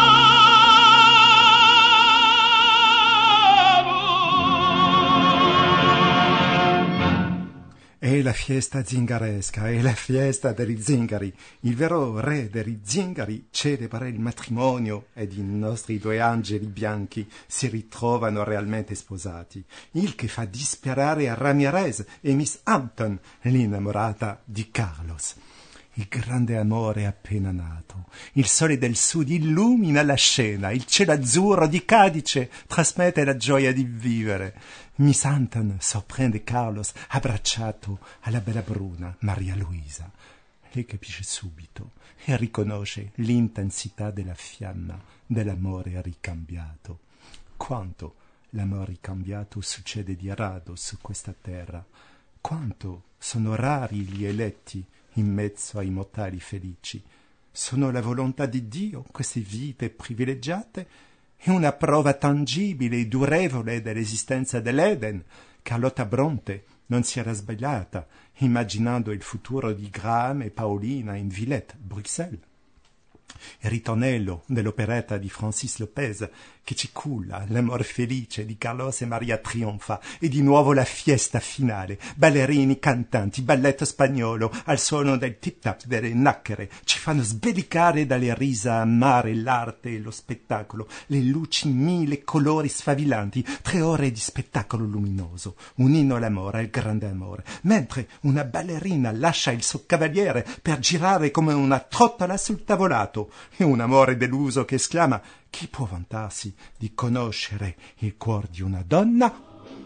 È la fiesta zingaresca, è la fiesta degli zingari. Il vero re degli zingari celebra il matrimonio ed i nostri due angeli bianchi si ritrovano realmente sposati, il che fa disperare a Ramirez e Miss Hampton, l'innamorata di Carlos. Il grande amore è appena nato. Il sole del sud illumina la scena. Il cielo azzurro di Cadice trasmette la gioia di vivere. Miss Hampton sorprende Carlos abbracciato alla bella bruna Maria Luisa. Lei capisce subito e riconosce l'intensità della fiamma dell'amore ricambiato. Quanto l'amore ricambiato succede di rado su questa terra. Quanto sono rari gli eletti in mezzo ai mortali felici. Sono la volontà di Dio queste vite privilegiate e una prova tangibile e durevole dell'esistenza dell'Eden. Carlotta Bronte non si era sbagliata immaginando il futuro di Graham e Paolina in Villette, Bruxelles. Il ritornello dell'operetta di Francis Lopez che ci culla l'amore felice di Carlos e Maria trionfa e di nuovo la fiesta finale, ballerini, cantanti, balletto spagnolo al suono del tip-tap delle nacchere ci fanno sbellicare dalle risa amare l'arte e lo spettacolo, le luci mille colori sfavillanti, tre ore di spettacolo luminoso, un inno all'amore, al grande amore, mentre una ballerina lascia il suo cavaliere per girare come una trottola sul tavolato e un amore deluso che esclama: chi può vantarsi di conoscere il cuore di una donna?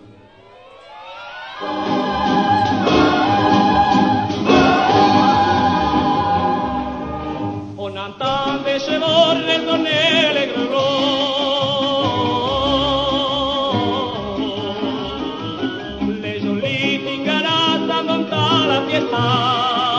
On entend des chevaux résonner les grelots. Les jolies cigaras s'en vont à la fiesta.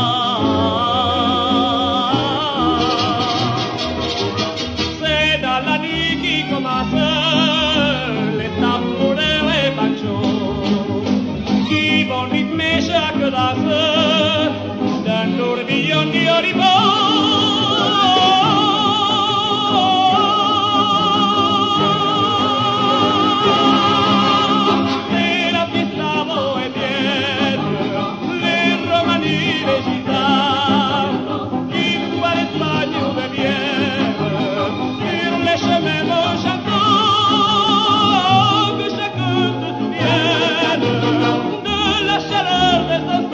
D'un tourbillon di oribond. Et la fiesta bohémienne, les romanies, les gitanes, qui voient l'Espagne où beviennent, sur les chemins vont chantant, que chacun se souvienne de la chaleur des instants.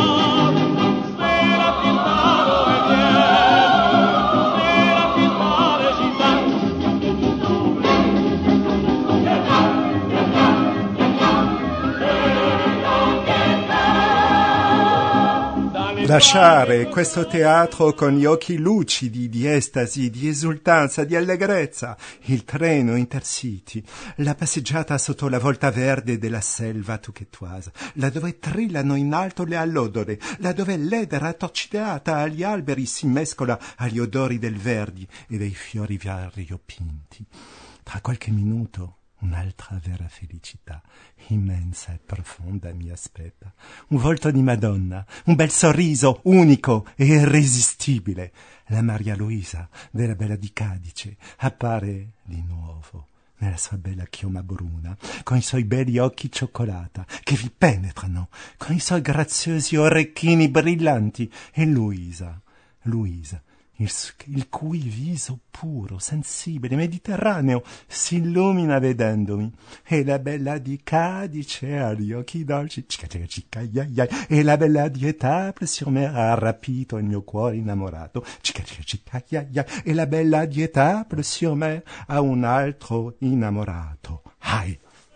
Lasciare questo teatro con gli occhi lucidi di estasi, di esultanza, di allegrezza, il treno Intercity, la passeggiata sotto la volta verde della selva touquetoise, là dove trillano in alto le allodole, là dove l'edera attorcigliata agli alberi si mescola agli odori del verdi e dei fiori variopinti. Tra qualche minuto un'altra vera felicità, immensa e profonda, mi aspetta. Un volto di Madonna, un bel sorriso unico e irresistibile. La Maria Luisa della Bella di Cadice appare di nuovo nella sua bella chioma bruna, con i suoi belli occhi cioccolata che vi penetrano, con i suoi graziosi orecchini brillanti. E Luisa, Luisa, il, il cui viso puro, sensibile, mediterraneo si illumina vedendomi, e la bella di Cadice ha gli occhi dolci, cica cica cica, ai ai ai, e la bella di Etaples sur mer ha rapito il mio cuore innamorato, cica cica cica, ai ai ai, e la bella di Etaples sur mer ha un altro innamorato. Ai!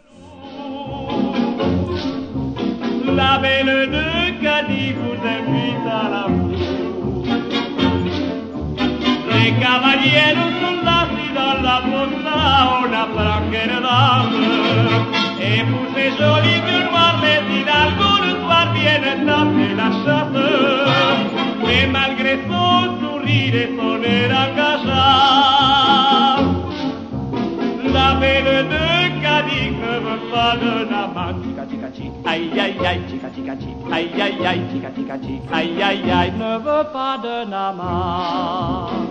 La belle de Cadice vous invite à l'amour. Les cavaliers sont assis dans la fossa, on apprend quelle dame. Et pour ces jolis vieux noirs, les hidalgos le soir viennent taper la chasse. Mais malgré son sourire et son air engageant, la belle de Cadice ne veut pas d'un amant. Chica chica chic, aïe aïe aïe, chica chica chic, aïe aïe aïe, chica chica chic, aïe aïe aïe, ne veut pas d'un amant.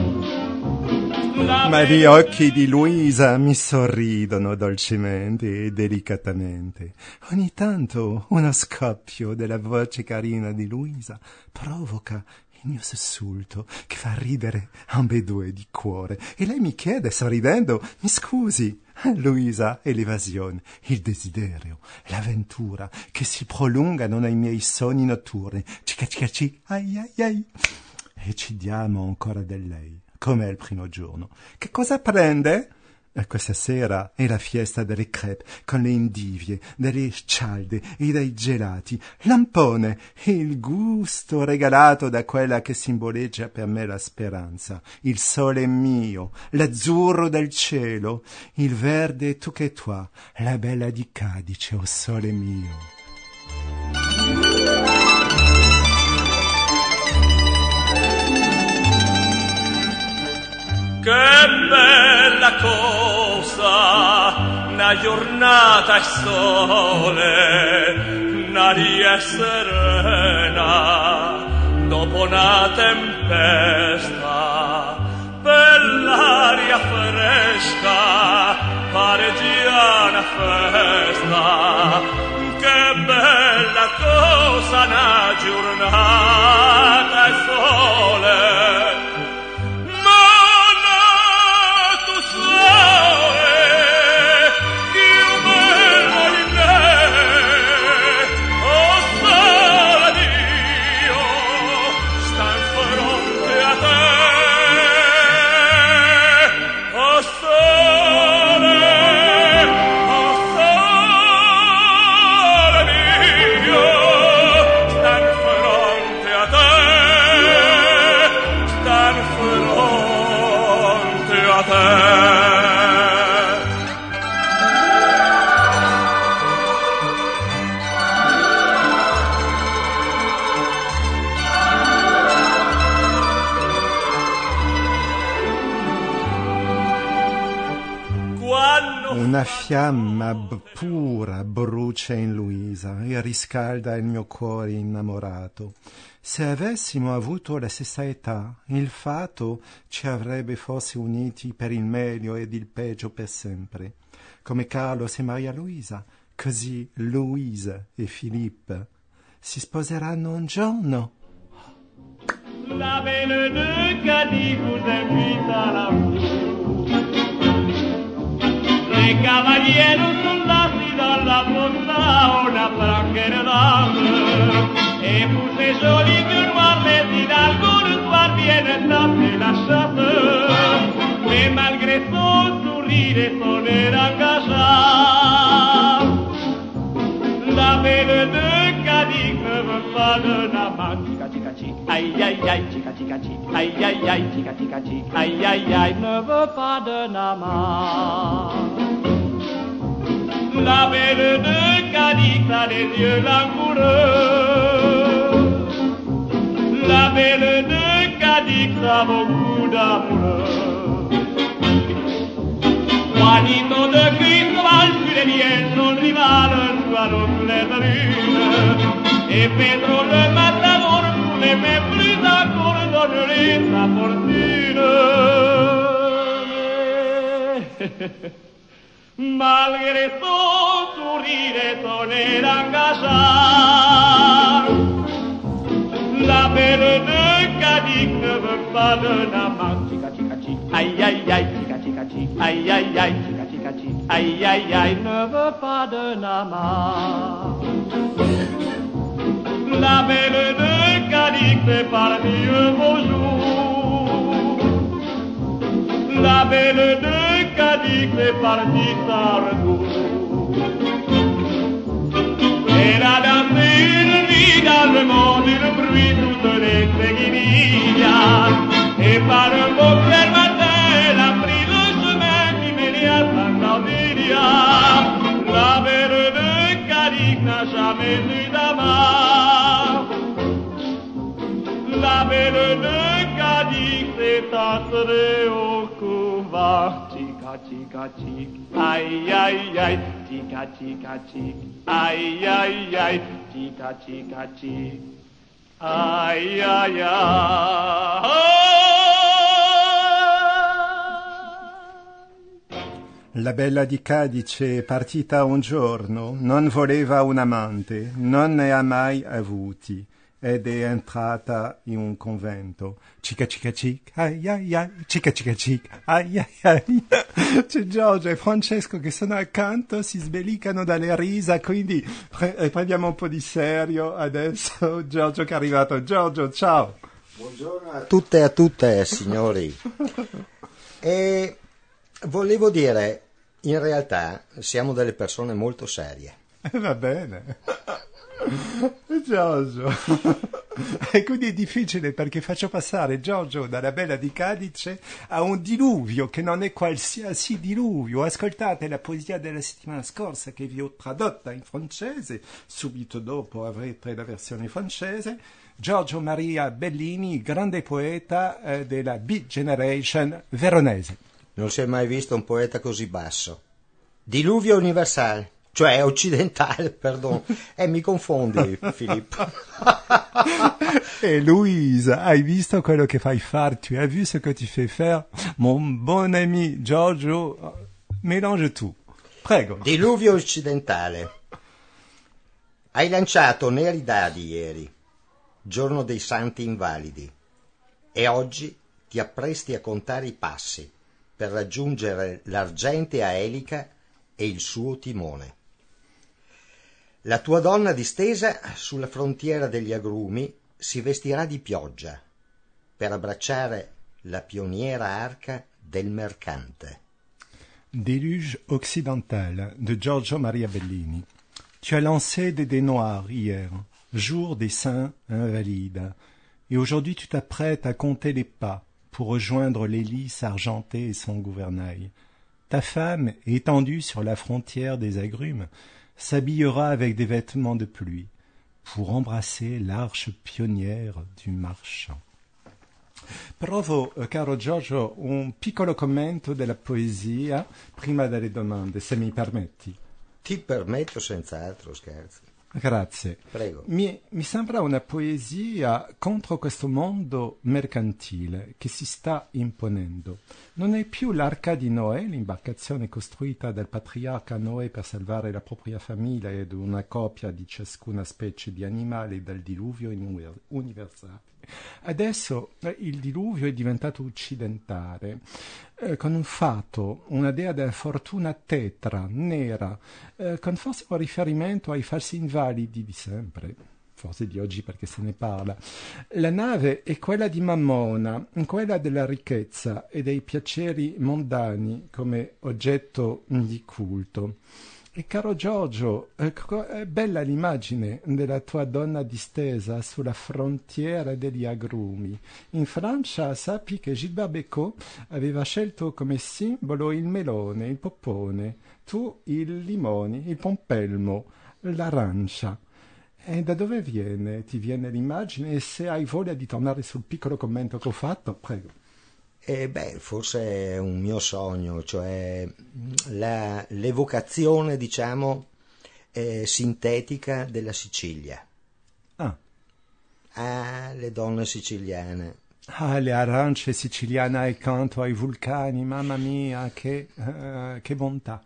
Ma gli occhi di Luisa mi sorridono dolcemente e delicatamente. Ogni tanto uno scoppio della voce carina di Luisa provoca il mio sussulto che fa ridere ambedue di cuore, e lei mi chiede sorridendo: mi scusi? Luisa è l'evasione, il desiderio, l'avventura che si prolungano nei miei sogni notturni. Cica cica cica, ai ai ai. E ci diamo ancora del lei, come il primo giorno. Che cosa prende? E questa sera è la fiesta delle crepe, con le indivie, delle cialde e dei gelati, lampone e il gusto regalato da quella che simboleggia per me la speranza, il sole mio, l'azzurro del cielo, il verde tu che toi, la bella di Cadice, o sole mio. Che bella cosa, una giornata e sole, un'aria serena, dopo una tempesta, bell'aria fresca, parigina festa. Che bella cosa, una giornata e sole, Una fiamma b- pura brucia in Luisa e riscalda il mio cuore innamorato. Se avessimo avuto la stessa età, il fato ci avrebbe forse uniti per il meglio ed il peggio per sempre. Come Carlos e Maria Luisa, così Luisa e Philippe si sposeranno un giorno. La belle de Cadice vous invite à l'amour. Les cavaliers sont assis dans la fossa, on apprend quelle dame. Et pour ces jolis vieux noirs, les hidalgos le soir viennent taper la chasse. Mais malgré son sourire et son air engageant, la belle de Cadice ne veut pas d'un amant. Chica chica chic, aïe aïe aïe, chica chica chic, aïe aïe aïe, chica chica chic, aïe aïe aïe, ne veut pas d'un amant. La belle de Cadice a des yeux langoureux. La belle de Cadice a beaucoup d'amoureux. Juanito de Cristóbal sur les liens, son rival, Suaro sous les ruines. Et Pedro le matador, pour l'aimer plus encore, donnerait sa fortune. Malgré son sourire et son air engageant, la belle de Cadice ne veut veut pas d'un amant. Chica chica chic, aïe aïe aïe, chica chica chic, aïe aïe aïe, chica chica chic, aïe aïe aïe, ne veut pas d'un amant. La belle de Cadiz fait parmi eux beau jour. La belle de Cadiz fait partie sans retour. Elle a dansé une vie dans le monde, il bruit toutes les Seguinillas. Et par un beau clair matin, elle a pris le chemin qui menait à Santander. La belle de Cadiz n'a jamais eu d'amant. La belle de Cadiz est entrée au couvent. Chica chica chic, aïe aïe aïe, chica chica chic, aïe aïe aïe, chica chica chic, aïe aïe aïe. La bella di Cadice è partita un giorno, non voleva un amante, non ne ha mai avuti, ed è entrata in un convento. Cica cica cic, ai ai ai, cica cica cic, ai ai ai. C'è Giorgio e Francesco che sono accanto, si sbellicano dalle risa, quindi pre- prendiamo un po' di serio adesso. Giorgio che è arrivato. Giorgio, ciao. Buongiorno a tutte e a tutte, signori. E volevo dire, in realtà siamo delle persone molto serie. Eh, va bene. Giorgio. E quindi è difficile perché faccio passare Giorgio dalla bella di Cadice a un diluvio che non è qualsiasi diluvio. Ascoltate la poesia della settimana scorsa che vi ho tradotta in francese, subito dopo avrete la versione francese. Giorgio Maria Bellini, grande poeta eh, della Beat Generation veronese. Non si è mai visto un poeta così basso. Diluvio universale, cioè occidentale, perdono. Eh, mi confondi, Filippo. E Louise, hai visto quello che fai fare? Tu as vu ce que tu fais faire? Mon bon ami Giorgio, mélange tout. Prego. Diluvio occidentale. Hai lanciato neri dadi ieri, giorno dei santi invalidi, e oggi ti appresti a contare i passi per raggiungere l'argentea elica e il suo timone. La tua donna distesa sulla frontiera degli agrumi si vestirà di pioggia per abbracciare la pioniera arca del mercante. Déluge occidental de Giorgio Maria Bellini. Tu as lancé des dés noirs hier, jour des saints invalides, et aujourd'hui tu t'apprêtes à compter les pas pour rejoindre l'hélice argentée et son gouvernail. Ta femme, étendue sur la frontière des agrumes, s'habillera avec des vêtements de pluie pour embrasser l'arche pionnière du marchand. Provo, caro Giorgio, un piccolo commento della poesia prima delle domande, se mi permetti. Ti permetto senz'altro, scherzi. Grazie. Prego. Mi, mi sembra una poesia contro questo mondo mercantile che si sta imponendo. Non è più l'arca di Noè, l'imbarcazione costruita dal patriarca Noè per salvare la propria famiglia ed una coppia di ciascuna specie di animali dal diluvio universale. Adesso eh, il diluvio è diventato occidentale, eh, con un fato, una dea della fortuna tetra, nera, eh, con forse un riferimento ai falsi invalidi di sempre, forse di oggi perché se ne parla. La nave è quella di Mammona, quella della ricchezza e dei piaceri mondani come oggetto di culto. E caro Giorgio, è bella l'immagine della tua donna distesa sulla frontiera degli agrumi. In Francia sappi che Gilbert Bécaud aveva scelto come simbolo il melone, il poppone, tu il limone, il pompelmo, l'arancia. E da dove viene? Ti viene l'immagine? E se hai voglia di tornare sul piccolo commento che ho fatto, prego. Eh beh, forse è un mio sogno, cioè la, l'evocazione, diciamo, eh, sintetica della Sicilia. Ah. Ah, le donne siciliane. Ah, le arance siciliane accanto ai vulcani, mamma mia, che, uh, che bontà.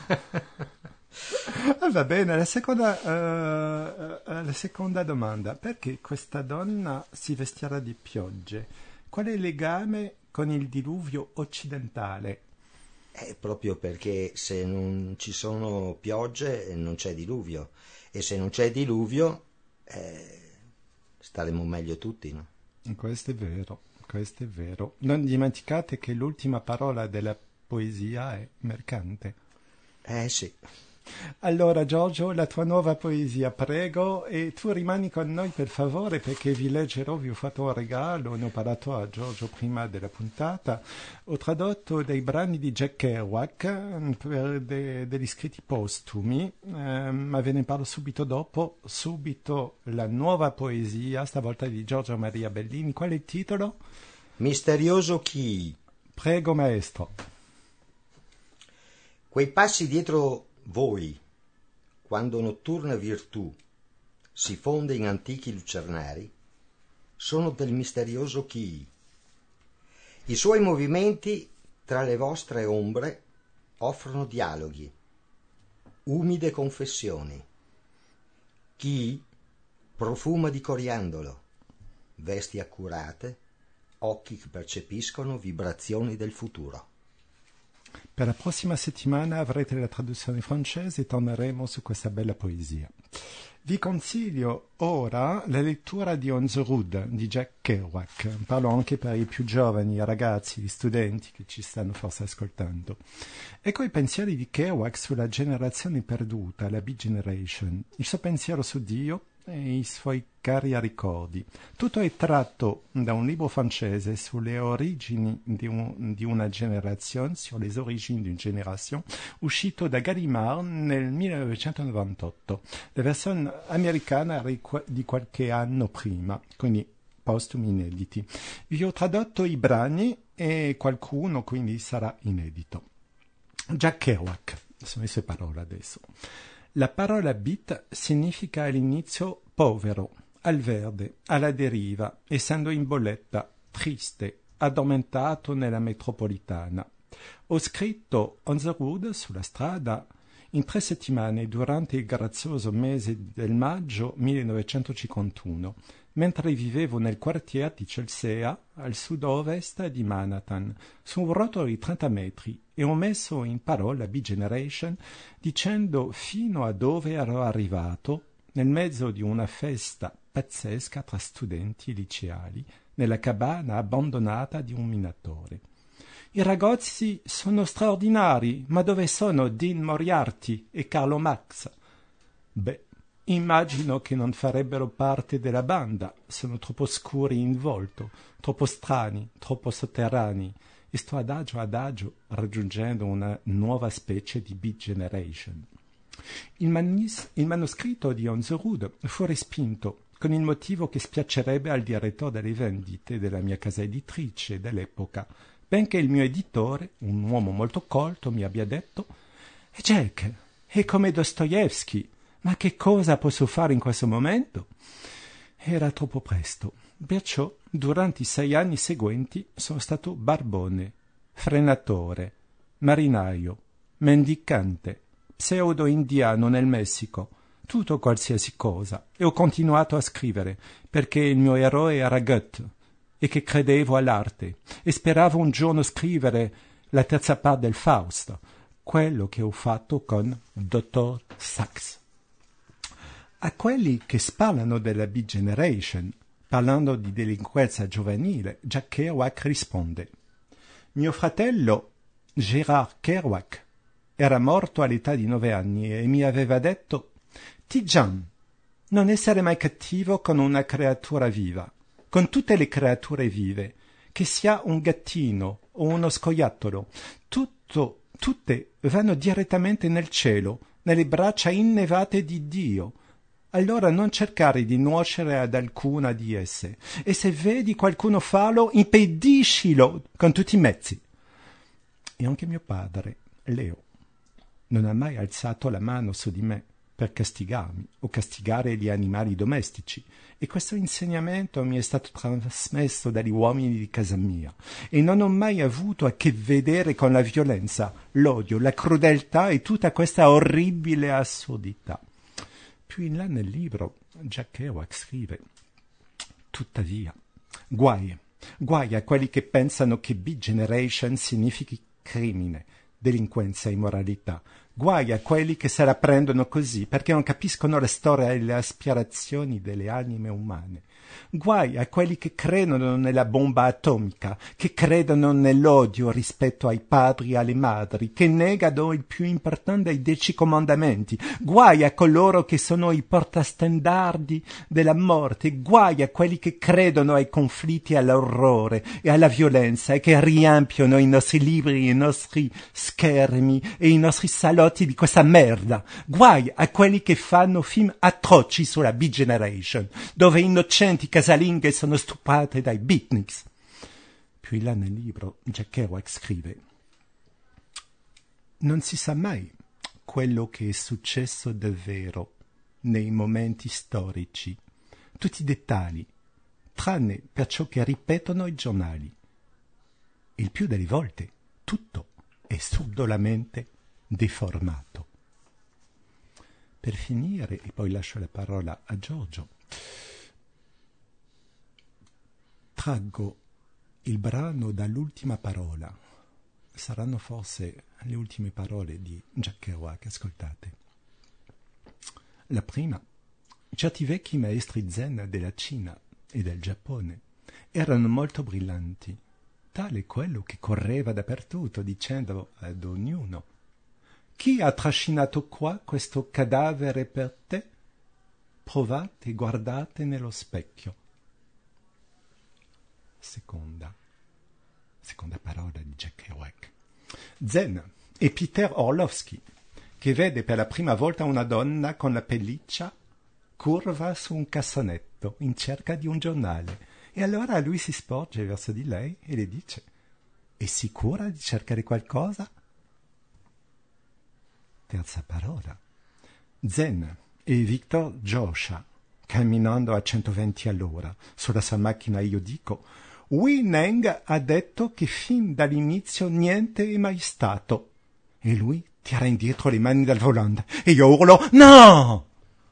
Ah, va bene, la seconda, uh, uh, la seconda domanda. Perché questa donna si vestirà di piogge? Quale legame con il diluvio occidentale? È proprio perché se non ci sono piogge non c'è diluvio, e se non c'è diluvio eh, staremo meglio tutti, no? Questo è vero, questo è vero. Non dimenticate che l'ultima parola della poesia è mercante. Eh sì. Allora Giorgio, la tua nuova poesia, prego, e tu rimani con noi per favore, perché vi leggerò, vi ho fatto un regalo, ne ho parlato a Giorgio prima della puntata. Ho tradotto dei brani di Jack Kerouac per de, degli scritti postumi, eh, ma ve ne parlo subito dopo. Subito la nuova poesia, stavolta di Giorgio Maria Bellini. Qual è il titolo? Misterioso chi? Prego maestro. Quei passi dietro voi, quando notturna virtù si fonde in antichi lucernari, sono del misterioso chi. I suoi movimenti tra le vostre ombre offrono dialoghi, umide confessioni. Chi profuma di coriandolo, vesti accurate, occhi che percepiscono vibrazioni del futuro. Per la prossima settimana avrete la traduzione francese e torneremo su questa bella poesia. Vi consiglio ora la lettura di On the Road di Jack Kerouac. Parlo anche per i più giovani, i ragazzi, gli studenti che ci stanno forse ascoltando. Ecco i pensieri di Kerouac sulla generazione perduta, la Beat Generation, il suo pensiero su Dio e i suoi cari ricordi. Tutto è tratto da un libro francese sulle origini di, un, di una generazione, sur les origines d'une génération, uscito da Gallimard nel millenovecentonovantotto. La versione americana di qualche anno prima, quindi postumi inediti. Vi ho tradotto i brani e qualcuno quindi sarà inedito. Jack Kerouac, sono le sue parole adesso. La parola beat significa all'inizio povero, al verde, alla deriva, essendo in bolletta, triste, addormentato nella metropolitana. Ho scritto On the Road sulla strada in tre settimane durante il grazioso mese del maggio millenovecentocinquantuno, mentre vivevo nel quartiere di Chelsea, al sud-ovest di Manhattan, su un rotolo di trenta metri, e ho messo in parola Beat Generation dicendo fino a dove ero arrivato nel mezzo di una festa pazzesca tra studenti liceali nella cabana abbandonata di un minatore. I ragazzi sono straordinari, ma dove sono Dean Moriarty e Carlo Marx? Beh, immagino che non farebbero parte della banda, sono troppo scuri in volto, troppo strani, troppo sotterranei, e sto adagio adagio raggiungendo una nuova specie di Beat Generation. Il, manis- il manoscritto di On the Road fu respinto con il motivo che spiacerebbe al direttore delle vendite della mia casa editrice dell'epoca, benché il mio editore, un uomo molto colto, mi abbia detto «Jack, è come Dostoevsky, ma che cosa posso fare in questo momento?» Era troppo presto, perciò durante i sei anni seguenti sono stato barbone, frenatore, marinaio, mendicante, pseudo-indiano nel Messico, tutto qualsiasi cosa, e ho continuato a scrivere, perché il mio eroe era Goethe, e che credevo all'arte, e speravo un giorno scrivere la terza parte del Faust, quello che ho fatto con Dottor Sachs. A quelli che parlano della Beat Generation, parlando di delinquenza giovanile, Jack Kerouac risponde: mio fratello Gérard Kerouac era morto all'età di nove anni e mi aveva detto «Tijan, non essere mai cattivo con una creatura viva, con tutte le creature vive, che sia un gattino o uno scoiattolo, tutto, tutte vanno direttamente nel cielo, nelle braccia innevate di Dio. Allora non cercare di nuocere ad alcuna di esse, e se vedi qualcuno farlo, impediscilo con tutti i mezzi». E anche mio padre, Leo, non ha mai alzato la mano su di me per castigarmi o castigare gli animali domestici, e questo insegnamento mi è stato trasmesso dagli uomini di casa mia, e non ho mai avuto a che vedere con la violenza, l'odio, la crudeltà e tutta questa orribile assurdità. Più in là nel libro Jack Kerouac scrive: tuttavia, guai Guai a quelli che pensano che Beat Generation significhi crimine, delinquenza e immoralità. Guai a quelli che se la prendono così perché non capiscono la storia e le aspirazioni delle anime umane. Guai a quelli che credono nella bomba atomica, che credono nell'odio rispetto ai padri e alle madri, che negano il più importante dei dieci comandamenti. Guai a coloro che sono i portastendardi della morte. Guai a quelli che credono ai conflitti, all'orrore e alla violenza e che riempiono i nostri libri, i nostri schermi e i nostri salotti di questa merda. Guai a quelli che fanno film atroci sulla Beat Generation, dove innocenti casalinghe sono stuprate dai beatniks. Più in là nel libro Jack Kerouac scrive: non si sa mai quello che è successo davvero nei momenti storici, tutti i dettagli, tranne per ciò che ripetono i giornali. Il più delle volte tutto è subdolamente deformato. Per finire, e poi lascio la parola a Giorgio, traggo il brano dall'ultima parola. Saranno forse le ultime parole di Jack Kerouac, ascoltate. La prima: certi vecchi maestri zen della Cina e del Giappone erano molto brillanti, tale quello che correva dappertutto dicendo ad ognuno: chi ha trascinato qua questo cadavere per te? Provate e guardate nello specchio. Seconda, seconda parola di Jack Kerouac. Zen è Peter Orlovsky, che vede per la prima volta una donna con la pelliccia curva su un cassonetto in cerca di un giornale. E allora lui si sporge verso di lei e le dice: è sicura di cercare qualcosa? Terza parola. Zen è Victor Joshua, camminando a centoventi all'ora sulla sua macchina. Io dico: Wei Neng ha detto che fin dall'inizio niente è mai stato. E lui tira indietro le mani dal volante e io urlo: no!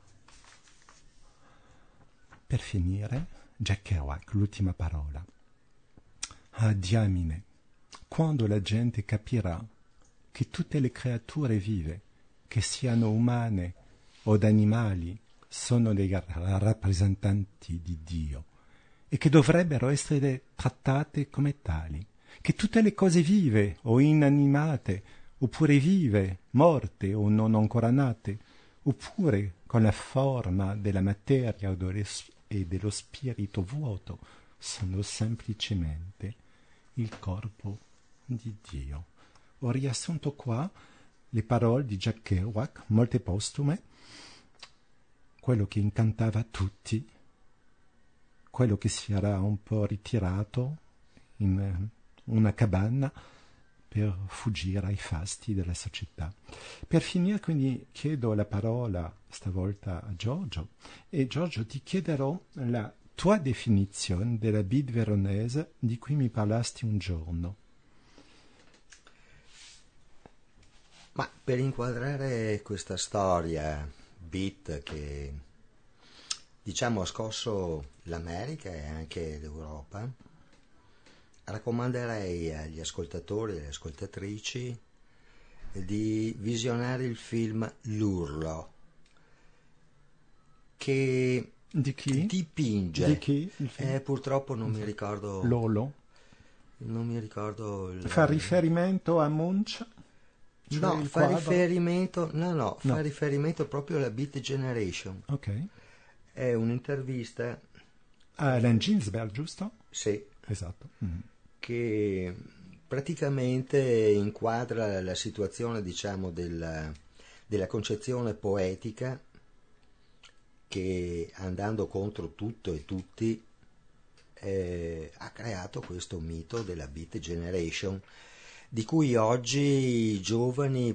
Per finire, Jack Kerouac, l'ultima parola. Ah, diamine, quando la gente capirà che tutte le creature vive, che siano umane o d'animali, sono dei rappresentanti di Dio e che dovrebbero essere trattate come tali, che tutte le cose vive o inanimate, oppure vive, morte o non ancora nate, oppure con la forma della materia e dello spirito vuoto, sono semplicemente il corpo di Dio. Ho riassunto qua le parole di Jack Kerouac, molte postume, quello che incantava tutti, quello che si era un po' ritirato in una cabana per fuggire ai fasti della società. Per finire, quindi, chiedo la parola stavolta a Giorgio, e Giorgio ti chiederò la tua definizione della beat veronese di cui mi parlasti un giorno. Ma per inquadrare questa storia beat che, diciamo, ha scosso l'America e anche l'Europa, raccomanderei agli ascoltatori e alle ascoltatrici di visionare il film L'Urlo, che di chi? dipinge Di chi? Il film? Eh, purtroppo non mi ricordo Lolo. Non mi ricordo il... Fa riferimento a Munch? Cioè no, fa quadro? riferimento no, no, no, fa riferimento proprio alla Beat Generation. Ok. È un'intervista a Allen Ginsberg, giusto? Sì. Esatto. Mm. Che praticamente inquadra la situazione, diciamo, della, della concezione poetica che, andando contro tutto e tutti, eh, ha creato questo mito della Beat Generation, di cui oggi i giovani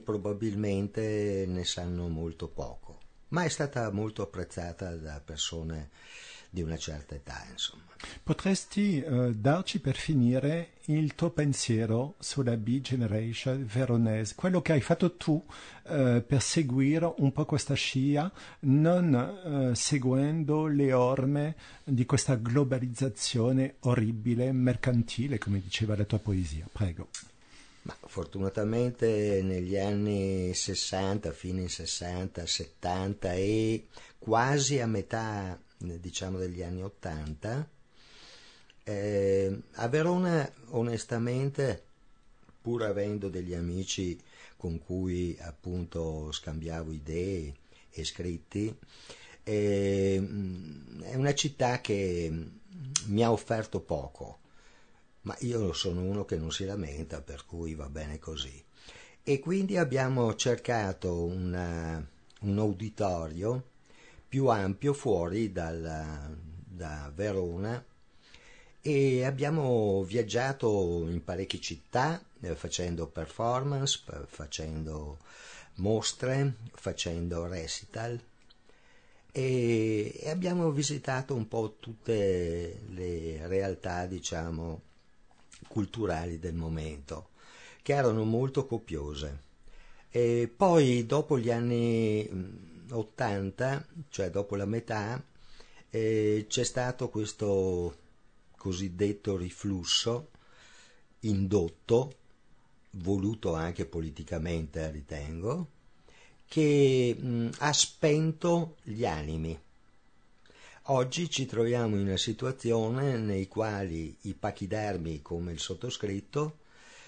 probabilmente ne sanno molto poco, ma è stata molto apprezzata da persone di una certa età, insomma. Potresti uh, darci per finire il tuo pensiero sulla B-Generation veronese, quello che hai fatto tu uh, per seguire un po' questa scia, non uh, seguendo le orme di questa globalizzazione orribile, mercantile, come diceva la tua poesia. Prego. Ma fortunatamente negli anni sessanta, fine sessanta, settanta e quasi a metà, diciamo, degli anni ottanta, Eh, a Verona, onestamente, pur avendo degli amici con cui appunto scambiavo idee e scritti, eh, è una città che mi ha offerto poco, ma io sono uno che non si lamenta, per cui va bene così. E quindi abbiamo cercato una, un uditorio più ampio fuori dalla, da Verona, e abbiamo viaggiato in parecchie città eh, facendo performance, facendo mostre, facendo recital e, e abbiamo visitato un po' tutte le realtà, diciamo, culturali del momento, che erano molto copiose. E poi dopo gli anni ottanta, cioè dopo la metà, eh, c'è stato questo cosiddetto riflusso indotto, voluto anche politicamente, ritengo, che mh, ha spento gli animi. Oggi ci troviamo in una situazione nei quali i pachidermi come il sottoscritto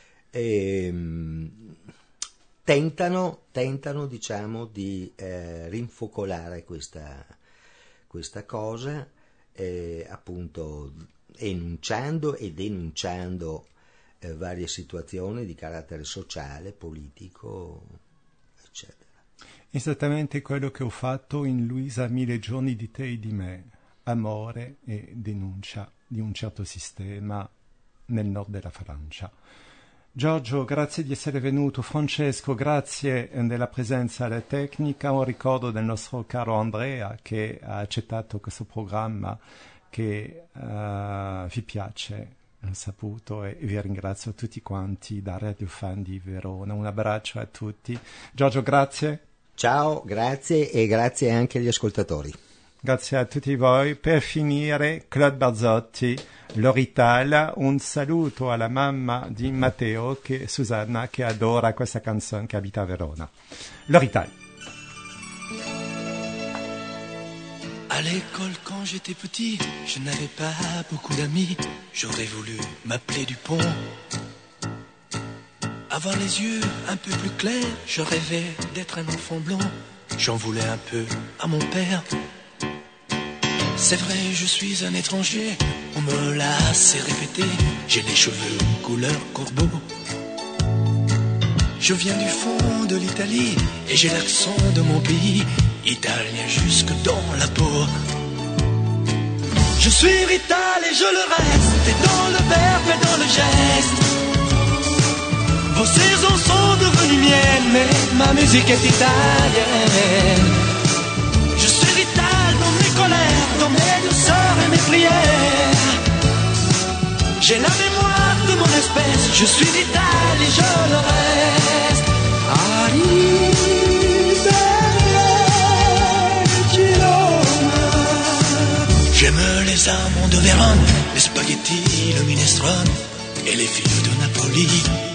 ehm, tentano, tentano diciamo di eh, rinfocolare questa, questa cosa, eh, appunto enunciando e denunciando eh, varie situazioni di carattere sociale, politico, eccetera. Esattamente quello che ho fatto in Luisa Mille giorni di te e di me, amore e denuncia di un certo sistema nel nord della Francia. Giorgio, grazie di essere venuto. Francesco, grazie della presenza alla tecnica. Un ricordo del nostro caro Andrea che ha accettato questo programma che uh, vi piace, ho saputo, e vi ringrazio tutti quanti da Radio Fan di Verona. Un abbraccio a tutti. Giorgio, grazie. Ciao, grazie e grazie anche agli ascoltatori. Grazie a tutti voi. Per finire, Claude Barzotti, L'Orital, un saluto alla mamma di Matteo, che, Susanna, che adora questa canzone, che abita a Verona. L'Orital. À l'école, quand j'étais petit, je n'avais pas beaucoup d'amis. J'aurais voulu m'appeler Dupont. Avoir les yeux un peu plus clairs, je rêvais d'être un enfant blond. J'en voulais un peu à mon père. C'est vrai, je suis un étranger, on me l'a assez répété. J'ai les cheveux couleur corbeau. Je viens du fond de l'Italie et j'ai l'accent de mon pays, italien jusque dans la peau. Je suis rital et je le reste, et dans le verbe et dans le geste. Vos saisons sont devenues miennes, mais ma musique est italienne. Je suis rital dans mes colères, dans mes douceurs et mes prières. J'ai la mémoire de mon espèce, je suis vital et je le reste. J'aime les amants de Vérone, les spaghettis, le minestrone et les filles de Napoli.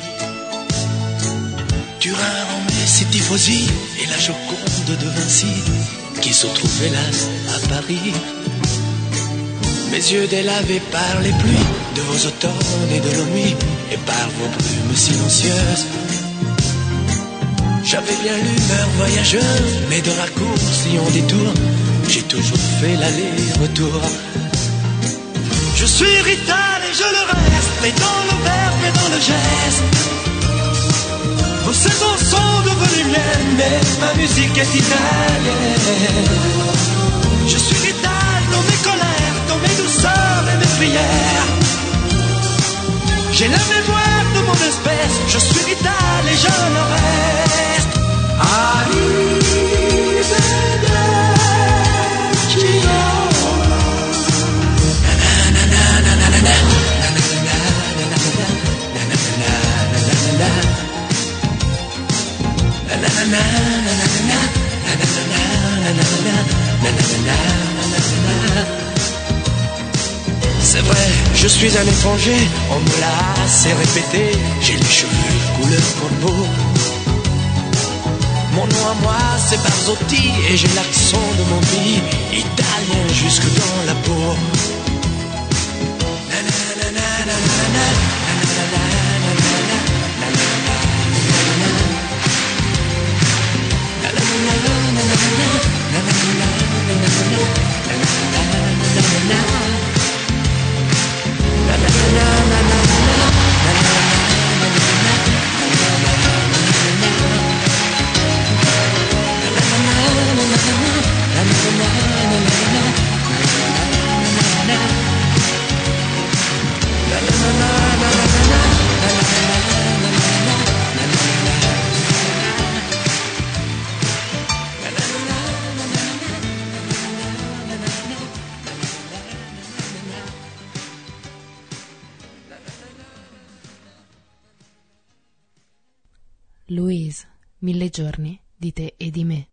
Turin, Rome, ses tifosi et la Joconde de Vinci qui se trouve hélas à Paris. Mes yeux délavés par les pluies de vos automnes et de nos nuits et par vos brumes silencieuses. J'avais bien l'humeur voyageuse, mais de raccourcis en détour, j'ai toujours fait l'aller-retour. Je suis rital et je le reste, mais dans le verbe et dans le geste. Vos saisons sont devenues miennes, mais ma musique est italienne. Je suis rital dans mes colères, dans mes douceurs et mes prières. J'ai la mémoire de mon espèce, je suis vital et je le reste. Arrivederci. C'est vrai, je suis un étranger, on me l'a assez répété. J'ai les cheveux couleur corbeau. Mon nom à moi c'est Barzotti et j'ai l'accent de mon pays, italien jusque dans la peau. Louise, Mille giorni di te e di me.